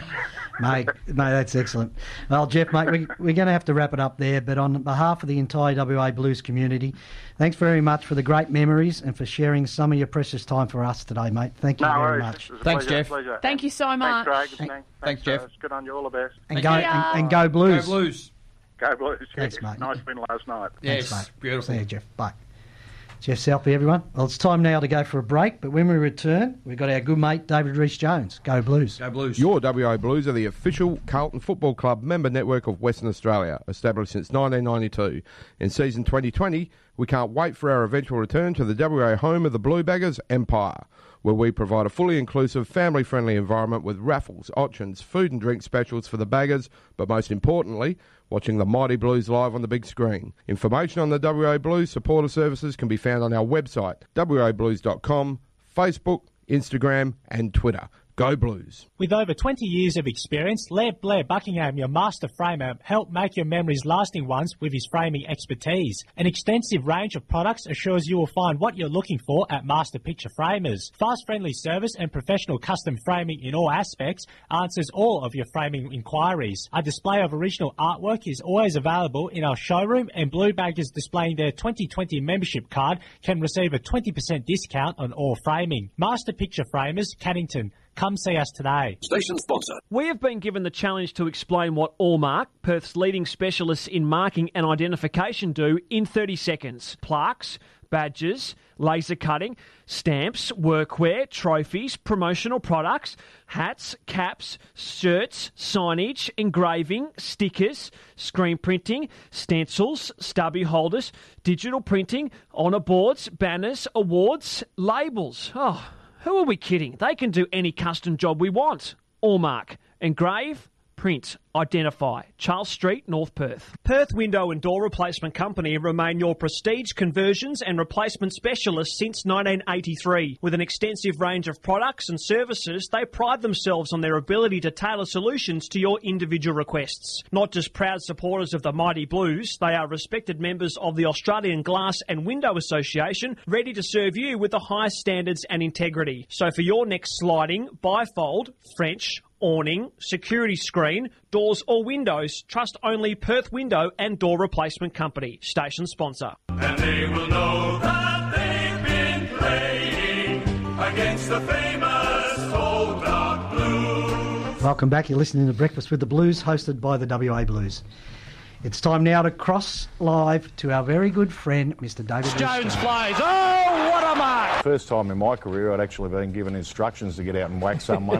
mate, mate, that's excellent. Well, Jeff, mate, we, we're going to have to wrap it up there, but on behalf of the entire W A Blues community, thanks very much for the great memories and for sharing some of your precious time for us today, mate. Thank you no very worries. much. Thanks, pleasure, Jeff. Pleasure. Thank you so much. Thanks, Craig. Thanks, Thanks, Jeff. Uh, it's good on you. All the best. And go, and, and go Blues. Go Blues. Go Blues. Thanks, mate. Nice win last night. Yes, Thanks, mate. beautiful. See you, Jeff. Bye. Jeff Selby, everyone. Well, it's time now to go for a break, but when we return, we've got our good mate, David Rees-Jones. Go Blues. Go Blues. Your W A Blues are the official Carlton Football Club member network of Western Australia, established since nineteen ninety-two. In season twenty twenty, we can't wait for our eventual return to the W A home of the Blue Baggers, Empire, where we provide a fully inclusive, family-friendly environment with raffles, auctions, food and drink specials for the Baggers, but most importantly, watching the Mighty Blues live on the big screen. Information on the W A Blues supporter services can be found on our website, w a blues dot com, Facebook, Instagram and Twitter. Go Blues. With over twenty years of experience, Laird Blair Buckingham, your master framer, helped make your memories lasting ones with his framing expertise. An extensive range of products assures you will find what you're looking for at Master Picture Framers. Fast, friendly service and professional custom framing in all aspects answers all of your framing inquiries. A display of original artwork is always available in our showroom, and Blue Baggers displaying their twenty twenty membership card can receive a twenty percent discount on all framing. Master Picture Framers, Cannington. Come see us today. Station sponsor. We have been given the challenge to explain what Allmark, Perth's leading specialists in marking and identification, do in thirty seconds. Plaques, badges, laser cutting, stamps, workwear, trophies, promotional products, hats, caps, shirts, signage, engraving, stickers, screen printing, stencils, stubby holders, digital printing, honour boards, banners, awards, labels. Oh, who are we kidding? They can do any custom job we want. Allmark. Engrave, print, identify. Charles Street, North Perth. Perth Window and Door Replacement Company remain your prestige conversions and replacement specialists since nineteen eighty-three. With an extensive range of products and services, they pride themselves on their ability to tailor solutions to your individual requests. Not just proud supporters of the Mighty Blues, they are respected members of the Australian Glass and Window Association, ready to serve you with the highest standards and integrity. So for your next sliding, bifold, French, awning, security screen, doors or windows, trust only Perth Window and Door Replacement Company. Station sponsor. And they will know that they've been playing against the famous Old Dark Blues. Welcome back. You're listening to Breakfast with the Blues, hosted by the W A Blues. It's time now to cross live to our very good friend, Mister David Jones Rees-Jones. plays. Oh, what a mark! First time in my career I'd actually been given instructions to get out and whack someone.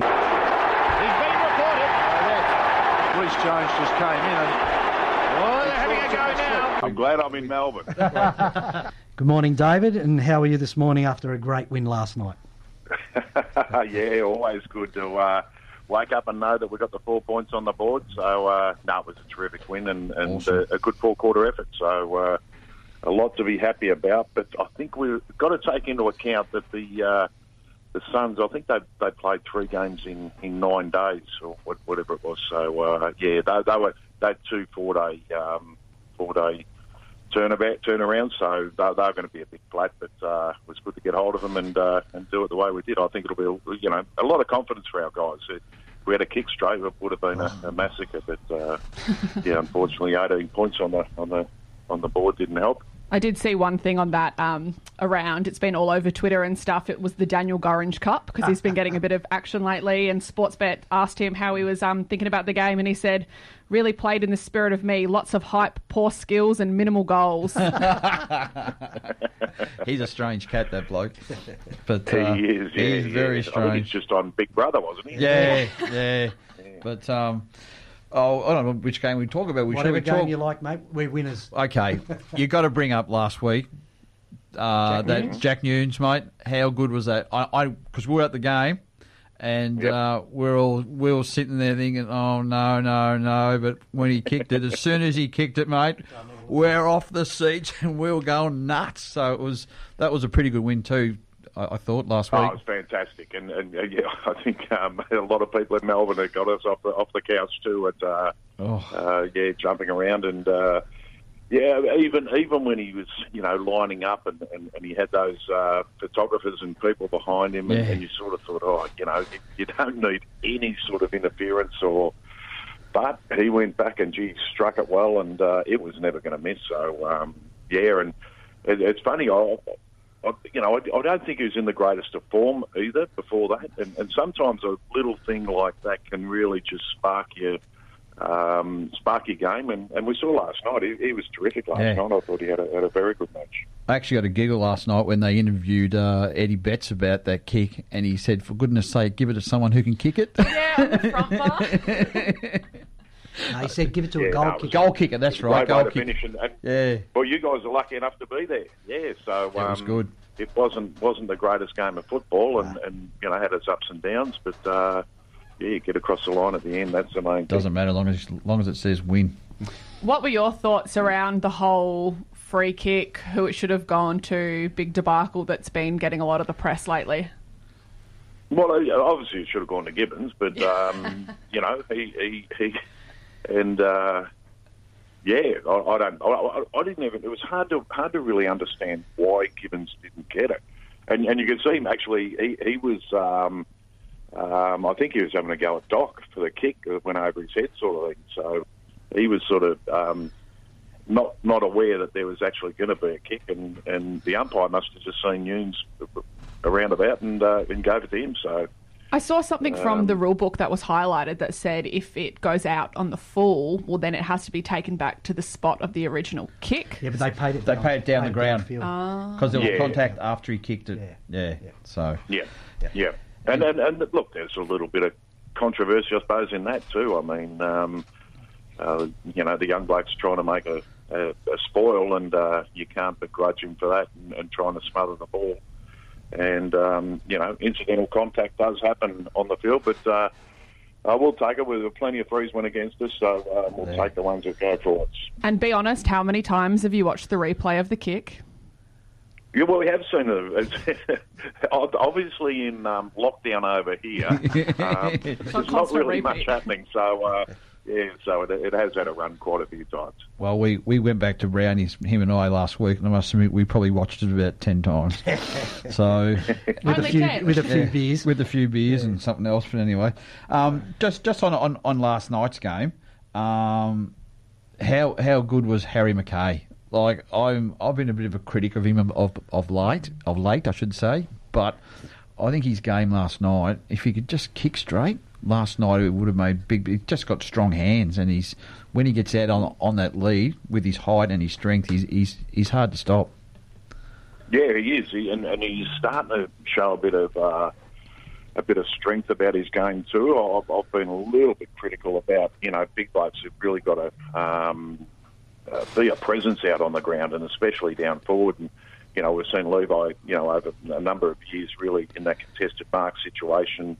Rees Jones just came in and Oh, they're having a go now. I'm glad I'm in Melbourne. Good morning, David, and how are you this morning after a great win last night? Yeah, always good to uh, wake up and know that we got the four points on the board. So, uh, no, it was a terrific win and, and Awesome. uh, a good four-quarter effort. So, uh, a lot to be happy about. But I think we've got to take into account that the uh, the Suns, I think they they played three games in, in nine days or what, whatever it was. So, uh, yeah, they, they were they had two four-day um, four-day turnabout turnaround. So they, they were going to be a big flat, but uh, it was good to get hold of them and uh, and do it the way we did. I think it'll be a, you know a lot of confidence for our guys. If we had a kick straight, it would have been a, a massacre. But uh, yeah, unfortunately, eighteen points on the on the on the board didn't help. I did see one thing on that um, around. It's been all over Twitter and stuff. It was the Daniel Gorringe Cup because he's been getting a bit of action lately. And Sportsbet asked him how he was um, thinking about the game, and he said, "Really played in the spirit of me. Lots of hype, poor skills, and minimal goals." He's a strange cat, that bloke. But He uh, is. Yeah, he's yeah. very I think strange. he's just on Big Brother, wasn't he? Yeah, yeah. But um, oh, I don't know which game we talk about. We Whatever should we game talk. you like, mate, we're winners. Okay, you got to bring up last week. Uh, Jack that Nunes? Jack Nunes, mate. How good was that? I because we were at the game, and Yep. uh, we're all we were sitting there thinking, oh no, no, no. But when he kicked it, as soon as he kicked it, mate, we're off the seats and we were going nuts. So it was that was a pretty good win too. I, I thought last Oh, week. it was fantastic, and, and uh, yeah, I think um, a lot of people in Melbourne have got us off the off the couch too. At uh, Oh. uh, yeah, jumping around and uh, Yeah, even even when he was, you know, lining up and, and, and he had those uh, photographers and people behind him, and, Yeah. and you sort of thought, oh, you know, you, you don't need any sort of interference or. But he went back and, gee, struck it well, and uh, it was never going to miss. So, um, yeah, and it, it's funny, I, I, you know, I, I don't think he was in the greatest of form either before that. And, and sometimes a little thing like that can really just spark your, um, spark your game. And, and we saw last night, he, he was terrific last Yeah. night. I thought he had a, had a very good match. I actually got a giggle last night when they interviewed uh, Eddie Betts about that kick, and he said, for goodness sake, give it to someone who can kick it. Yeah, on the front bar. No, he said give it to Yeah, a goal no, it was- kicker. Goal kicker, that's right, Great way goal to kicker. finish. And, and, Yeah. well, you guys are lucky enough to be there. Yeah, so Yeah, it was um, good. It wasn't wasn't the greatest game of football, and, and you know had its ups and downs, but uh, yeah, you get across the line at the end. That's the main thing. Doesn't matter as long as, as long as it says win. What were your thoughts around the whole free kick, who it should have gone to, big debacle that's been getting a lot of the press lately? Well, uh, obviously it should have gone to Gibbons, but um, you know he he, he and uh, yeah, I, I don't. I, I didn't even. It was hard to hard to really understand why Gibbons didn't get it, and and you could see him actually. He he was. Um, um, I think he was having a go at Doc for the kick that went over his head, sort of thing. So he was sort of um, not not aware that there was actually going to be a kick, and, and the umpire must have just seen Nunes around about and uh, and gave it to him. So. I saw something from Um, the rule book that was highlighted that said if it goes out on the full, well, then it has to be taken back to the spot of the original kick. Yeah, but they paid it. They down, paid it down the ground. downfield. Ah. Because there was Yeah. contact after he kicked it. Yeah. So. Yeah, yeah. And, and and look, there's a little bit of controversy, I suppose, in that too. I mean, um, uh, you know, the young bloke's trying to make a, a, a spoil, and uh, you can't begrudge him for that, and, and trying to smother the ball. And um, you know, incidental contact does happen on the field, but uh, I will take it. With plenty of threes went against us, so uh, we'll take the ones that go forwards. And be honest, how many times have you watched the replay of the kick? Yeah, well, we have seen it. Obviously, in um, lockdown over here, um, there's not constant really repeat. much happening. So, uh, yeah, so it, it has had a run quite a few times. Well, we, we went back to Brownies, him and I, last week, and I must admit we probably watched it about ten times. So With a Only few, ten. with a few Yeah, beers. with a few beers and something else. But anyway, um, just just on, on on last night's game, um, how how good was Harry McKay? Like I'm, I've been a bit of a critic of him of of late, of late, I should say. But I think his game last night, if he could just kick straight, last night it would have made big. He's just got strong hands, and he's when he gets out on on that lead with his height and his strength, he's he's he's hard to stop. Yeah, he is, he, and, and he's starting to show a bit of uh, a bit of strength about his game too. I've, I've been a little bit critical about you know big blokes who've really got to um, uh, be a presence out on the ground, and especially down forward. And you know we've seen Levi, you know, over a number of years really in that contested mark situation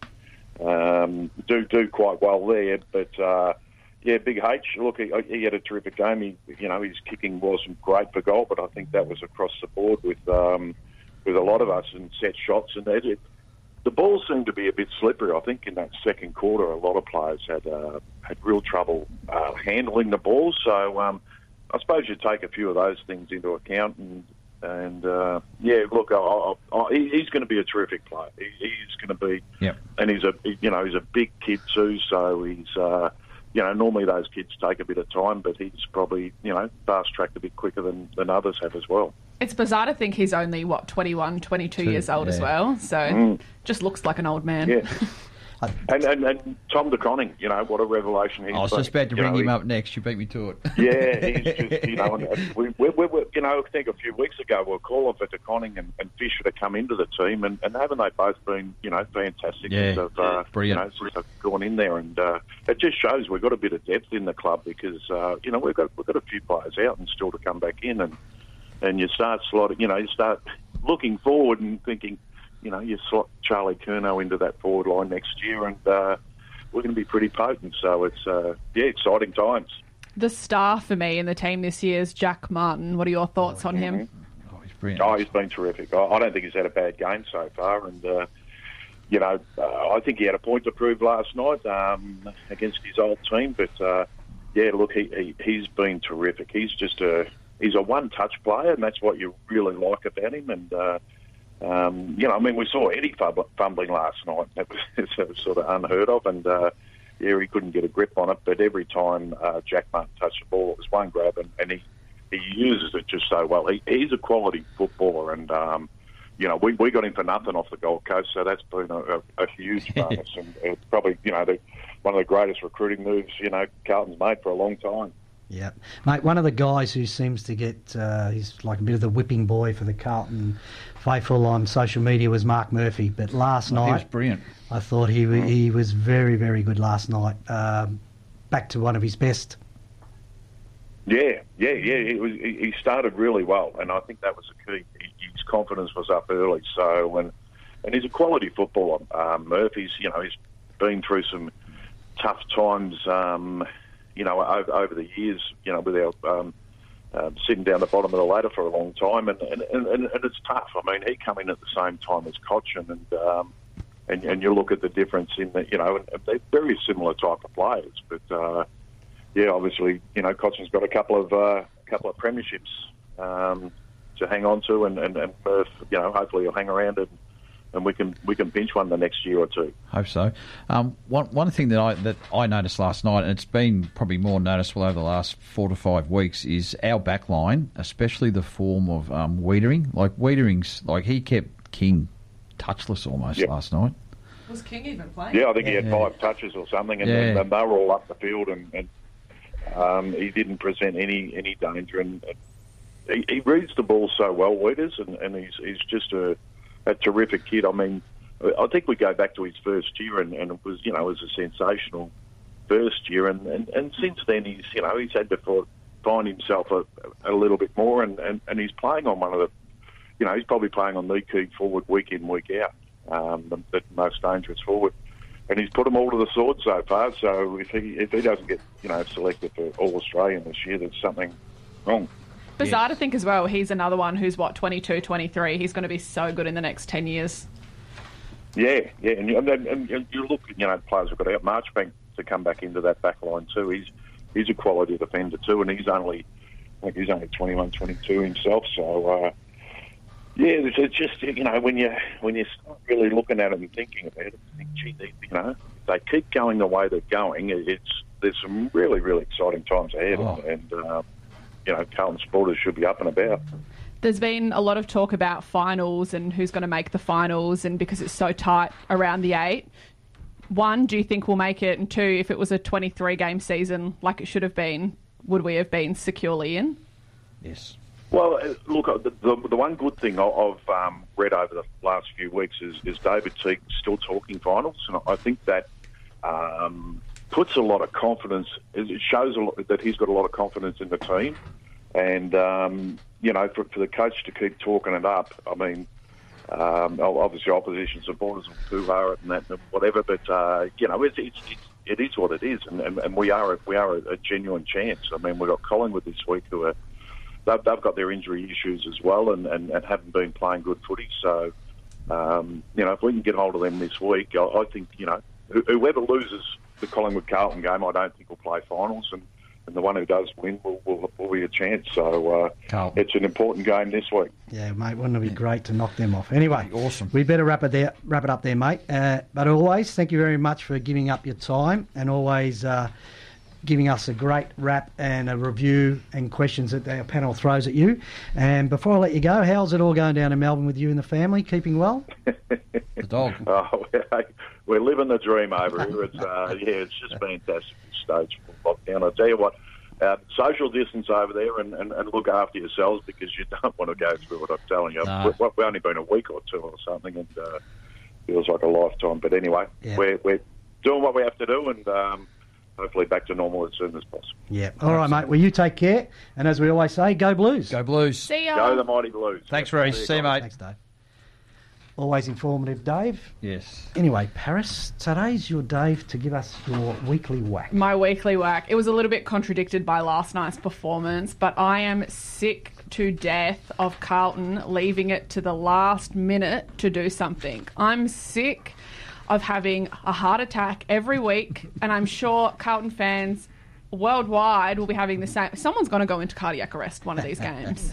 um, do do quite well there, but. Uh, Yeah, Big H. Look, he, he had a terrific game. He, you know, his kicking wasn't great for goal, but I think that was across the board with um, with a lot of us and set shots. And it, it, the ball seemed to be a bit slippery. I think in that second quarter, a lot of players had uh, had real trouble uh, handling the ball. So um, I suppose you take a few of those things into account. And and uh, yeah, look, I, I, I, he's going to be a terrific player. He, he's going to be, Yep. and he's a you know he's a big kid too. So he's. Uh, You know, normally those kids take a bit of time, but he's probably, you know, fast-tracked a bit quicker than, than others have as well. It's bizarre to think he's only, what, twenty-one, twenty-two Two, years old as yeah. well. So Mm. just looks like an old man. Yeah. and, and and Tom De Conning, you know, what a revelation he's I was been. just about to You bring know, him he- up next. You beat me to it. Yeah, he's just, you know, and we, we, we, we, you know, I think a few weeks ago we were calling for De Conning and, and Fisher to come into the team, and, and haven't they both been, you know, fantastic? Yeah, since they've, uh, brilliant. You know, since they've gone in there, and uh, it just shows we've got a bit of depth in the club because, uh, you know, we've got we've got a few players out and still to come back in, and and you start slotting, you know, you start looking forward and thinking, you know, you slot Charlie Curnow into that forward line next year, and uh, we're going to be pretty potent. So it's uh, yeah, exciting times. The star for me in the team this year is Jack Martin. What are your thoughts on him? Oh, he's brilliant. Oh, he's been terrific. I, I don't think he's had a bad game so far, and uh, you know, uh, I think he had a point to prove last night um, against his old team. But uh, yeah, look, he, he he's been terrific. He's just a he's a one-touch player, and that's what you really like about him. And uh, um, you know, I mean, we saw Eddie fumbling last night. That was, that was sort of unheard of, and uh, yeah, he couldn't get a grip on it. But every time uh, Jack Martin touched the ball, it was one grab, and, and he he uses it just so well. He, he's a quality footballer, and um, you know, we, we got him for nothing off the Gold Coast, so that's been a, a, a huge bonus, and it's probably, you know, the, one of the greatest recruiting moves, you know, Carlton's made for a long time. Yeah. Mate, one of the guys who seems to get, uh, he's like a bit of the whipping boy for the Carlton faithful on social media was Mark Murphy, but last well, night... He was brilliant. I thought he he was very, very good last night. Um, back to one of his best. Yeah, yeah, yeah. He, was, he started really well, and I think that was the key. His confidence was up early, so when, and he's a quality footballer. Um, Murphy's, you know, he's been through some tough times, um, you know, over, over the years, you know, with our um, uh, sitting down the bottom of the ladder for a long time, and and, and, and it's tough. I mean, he came in at the same time as Cochin, and um, and, and you look at the difference in the, you know, and they're very similar type of players, but. Uh, Yeah, obviously, you know, Cochin's got a couple of uh, couple of premierships um, to hang on to, and, and, and Murph, you know, hopefully he'll hang around and, and we can we can pinch one the next year or two. Hope so. Um, one one thing that I that I noticed last night, and it's been probably more noticeable over the last four to five weeks, is our back line, especially the form of um, Wiedering. Like Wiedering's, like he kept King touchless almost yep. last night. Was King even playing? Yeah, I think yeah. he had five touches or something, and, yeah. and, and they were all up the field, and. and Um, he didn't present any, any danger, and he, he reads the ball so well, Weeders, and, and he's he's just a, a terrific kid. I mean, I think we go back to his first year, and, and it was you know it was a sensational first year, and, and, and since then he's you know he's had to find himself a, a little bit more, and, and, and he's playing on one of the, you know, he's probably playing on the key forward week in week out, um, the, the most dangerous forward. And he's put them all to the sword so far. So if he if he doesn't get you know selected for All Australian this year, there's something wrong. Bizarre yes. to think as well. He's another one who's what twenty-two, twenty-three. He's going to be so good in the next ten years. Yeah, yeah, and, and, and you look, you know, players have got out Marchbank to come back into that back line too. He's he's a quality defender too, and he's only I think he's only twenty-one, twenty-two himself. So. Uh, Yeah, it's just, you know, when you when you start really looking at it and thinking about it, you think, gee, they, you know, if they keep going the way they're going, it's there's some really, really exciting times ahead, oh. and, uh, you know, Carlton supporters should be up and about. There's been a lot of talk about finals and who's going to make the finals, and because it's so tight around the eight. One, do you think we'll make it? And two, if it was a twenty-three game season like it should have been, would we have been securely in? Yes. Well, look, the, the, the one good thing I've um, read over the last few weeks is, is David Teague still talking finals, and I think that um, puts a lot of confidence. It shows a lot, that he's got a lot of confidence in the team, and um, you know, for, for the coach to keep talking it up. I mean, um, obviously opposition supporters will hoo-ha it and that and whatever, but uh, you know, it's, it's, it's it is what it is, and, and, and we are a, we are a, a genuine chance. I mean, we've got Collingwood this week who are. They've, they've got their injury issues as well, and, and, and haven't been playing good footy. So, um, you know, if we can get hold of them this week, I, I think, you know, whoever loses the Collingwood-Carlton game, I don't think will play finals, and, and the one who does win will, will, will be a chance. So uh, it's an important game this week. Yeah, mate, wouldn't it be great to knock them off? Anyway, awesome. We better wrap it there, wrap it up there, mate. Uh, but always, thank you very much for giving up your time, and always... Uh, giving us a great wrap and a review and questions that our panel throws at you. And before I let you go, how's it all going down in Melbourne with you and the family? Keeping well? The dog. Oh, we're living the dream over here. It's uh, yeah, it's just fantastic stage for lockdown. I'll tell you what, uh, social distance over there, and, and, and look after yourselves, because you don't want to go through what I'm telling you. No. We've, we've only been a week or two or something, and uh, feels like a lifetime. But anyway, yeah. we're we're doing what we have to do, and. Um, Hopefully back to normal as soon as possible. Yeah. All right, mate. Well, you take care. And as we always say, go Blues. Go Blues. See ya. Go the mighty Blues. Thanks, Reece. See, See you, mate. Thanks, Dave. Always informative, Dave. Yes. Anyway, Paris, today's your Dave to give us your weekly whack. My weekly whack. It was a little bit contradicted by last night's performance, but I am sick to death of Carlton leaving it to the last minute to do something. I'm sick of having a heart attack every week, and I'm sure Carlton fans worldwide will be having the same. Someone's going to go into cardiac arrest one of these games.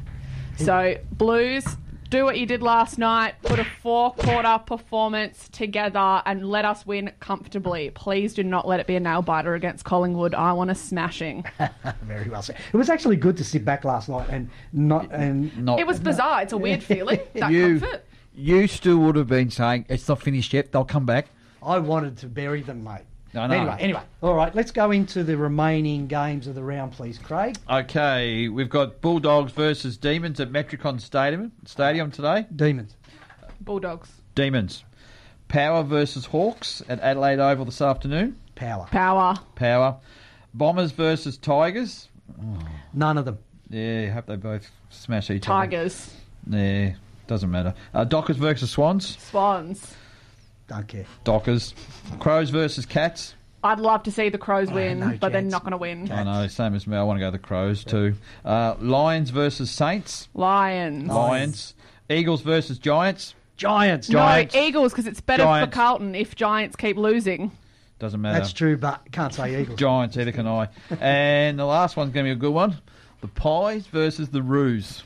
So, Blues, do what you did last night. Put a four-quarter performance together and let us win comfortably. Please do not let it be a nail-biter against Collingwood. I want a smashing. Very well said. It was actually good to sit back last night and not... and Not It was bizarre. It's a weird feeling, that you, comfort. you still would have been saying, it's not finished yet, they'll come back. I wanted to bury them, mate. I know. Anyway, anyway, all right, let's go into the remaining games of the round, please, Craig. Okay, we've got Bulldogs versus Demons at Metricon Stadium, Stadium today. Demons. Bulldogs. Demons. Power versus Hawks at Adelaide Oval this afternoon. Power. Power. Power. Bombers versus Tigers. None of them. Yeah, hope they both smash each Tigers. other. Yeah, doesn't matter. Uh, Dockers versus Swans. Swans. Don't care. Dockers. Crows versus Cats. I'd love to see the Crows win, no but they're chance. not going to win. I know, same as me. I want to go the Crows too. Uh, Lions versus Saints. Lions. Lions. Eagles versus Giants. Giants. Giants. No, Eagles, because it's better Giants. for Carlton if Giants keep losing. Doesn't matter. That's true, but can't say Eagles. Giants, either can I. And the last one's going to be a good one. The Pies versus the Roos.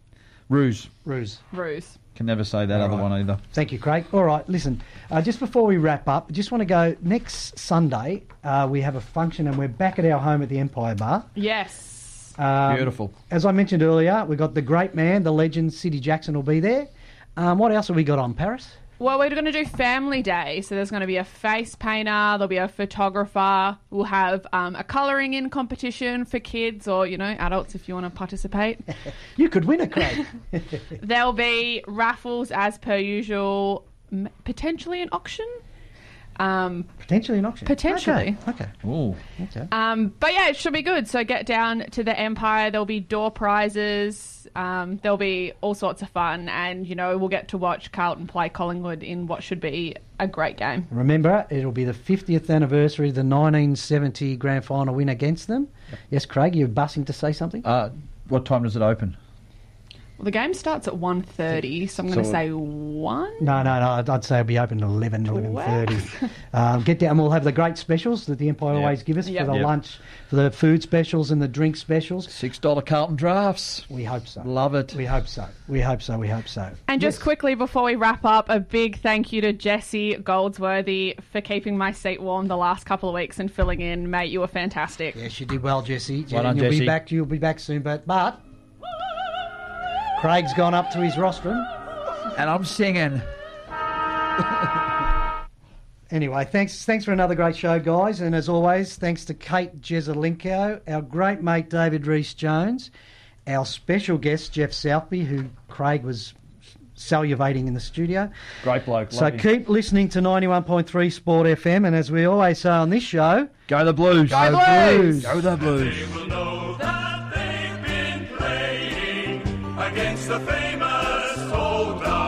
Roos. Ruse. Ruse. Can never say that All other right. one either. Thank you, Craig. All right, listen, uh, just before we wrap up, I just want to go, next Sunday, uh, we have a function and we're back at our home at the Empire Bar. Yes. Um, Beautiful. As I mentioned earlier, we've got the great man, the legend, City Jackson will be there. Um, what else have we got on, Paris? Well, we're going to do Family Day. So there's going to be a face painter, there'll be a photographer, we'll have um, a colouring in competition for kids or, you know, adults if you want to participate. You could win it, Craig. There'll be raffles as per usual, m- potentially an auction. Um, Potentially an auction. Potentially. Okay. okay. Ooh. Okay. Um, but yeah, it should be good. So get down to the Empire. There'll be door prizes. Um, there'll be all sorts of fun. And, you know, we'll get to watch Carlton play Collingwood in what should be a great game. Remember, it'll be the fiftieth anniversary of the nineteen seventy grand final win against them. Yes, Craig, you're bussing to say something? Uh, what time does it open? Well, the game starts at one thirty, so I'm going to So- say one. No, no, no. I'd, I'd say it'll be open at eleven, eleven thirty. um, get down. We'll have the great specials that the Empire Yep. always give us Yep. for the Yep. lunch, for the food specials and the drink specials. Six dollar Carlton drafts. We hope so. Love it. We hope so. We hope so. We hope so. And just Yes. quickly before we wrap up, a big thank you to Jesse Goldsworthy for keeping my seat warm the last couple of weeks and filling in. Mate, you were fantastic. Yes, you did well, Jesse. Well done, you'll Jesse. be back. You'll be back soon, but but Craig's gone up to his rostrum. And I'm singing. Anyway, thanks thanks for another great show, guys. And as always, thanks to Kate Jezelenko, our great mate David Rees-Jones, our special guest Jeff Southby, who Craig was salivating in the studio. Great bloke. So love him. keep listening to ninety-one point three Sport F M, and as we always say on this show, Go the Blues. Go Blues! Go the Blues. They will know that they've been playing against the famous Old Dog.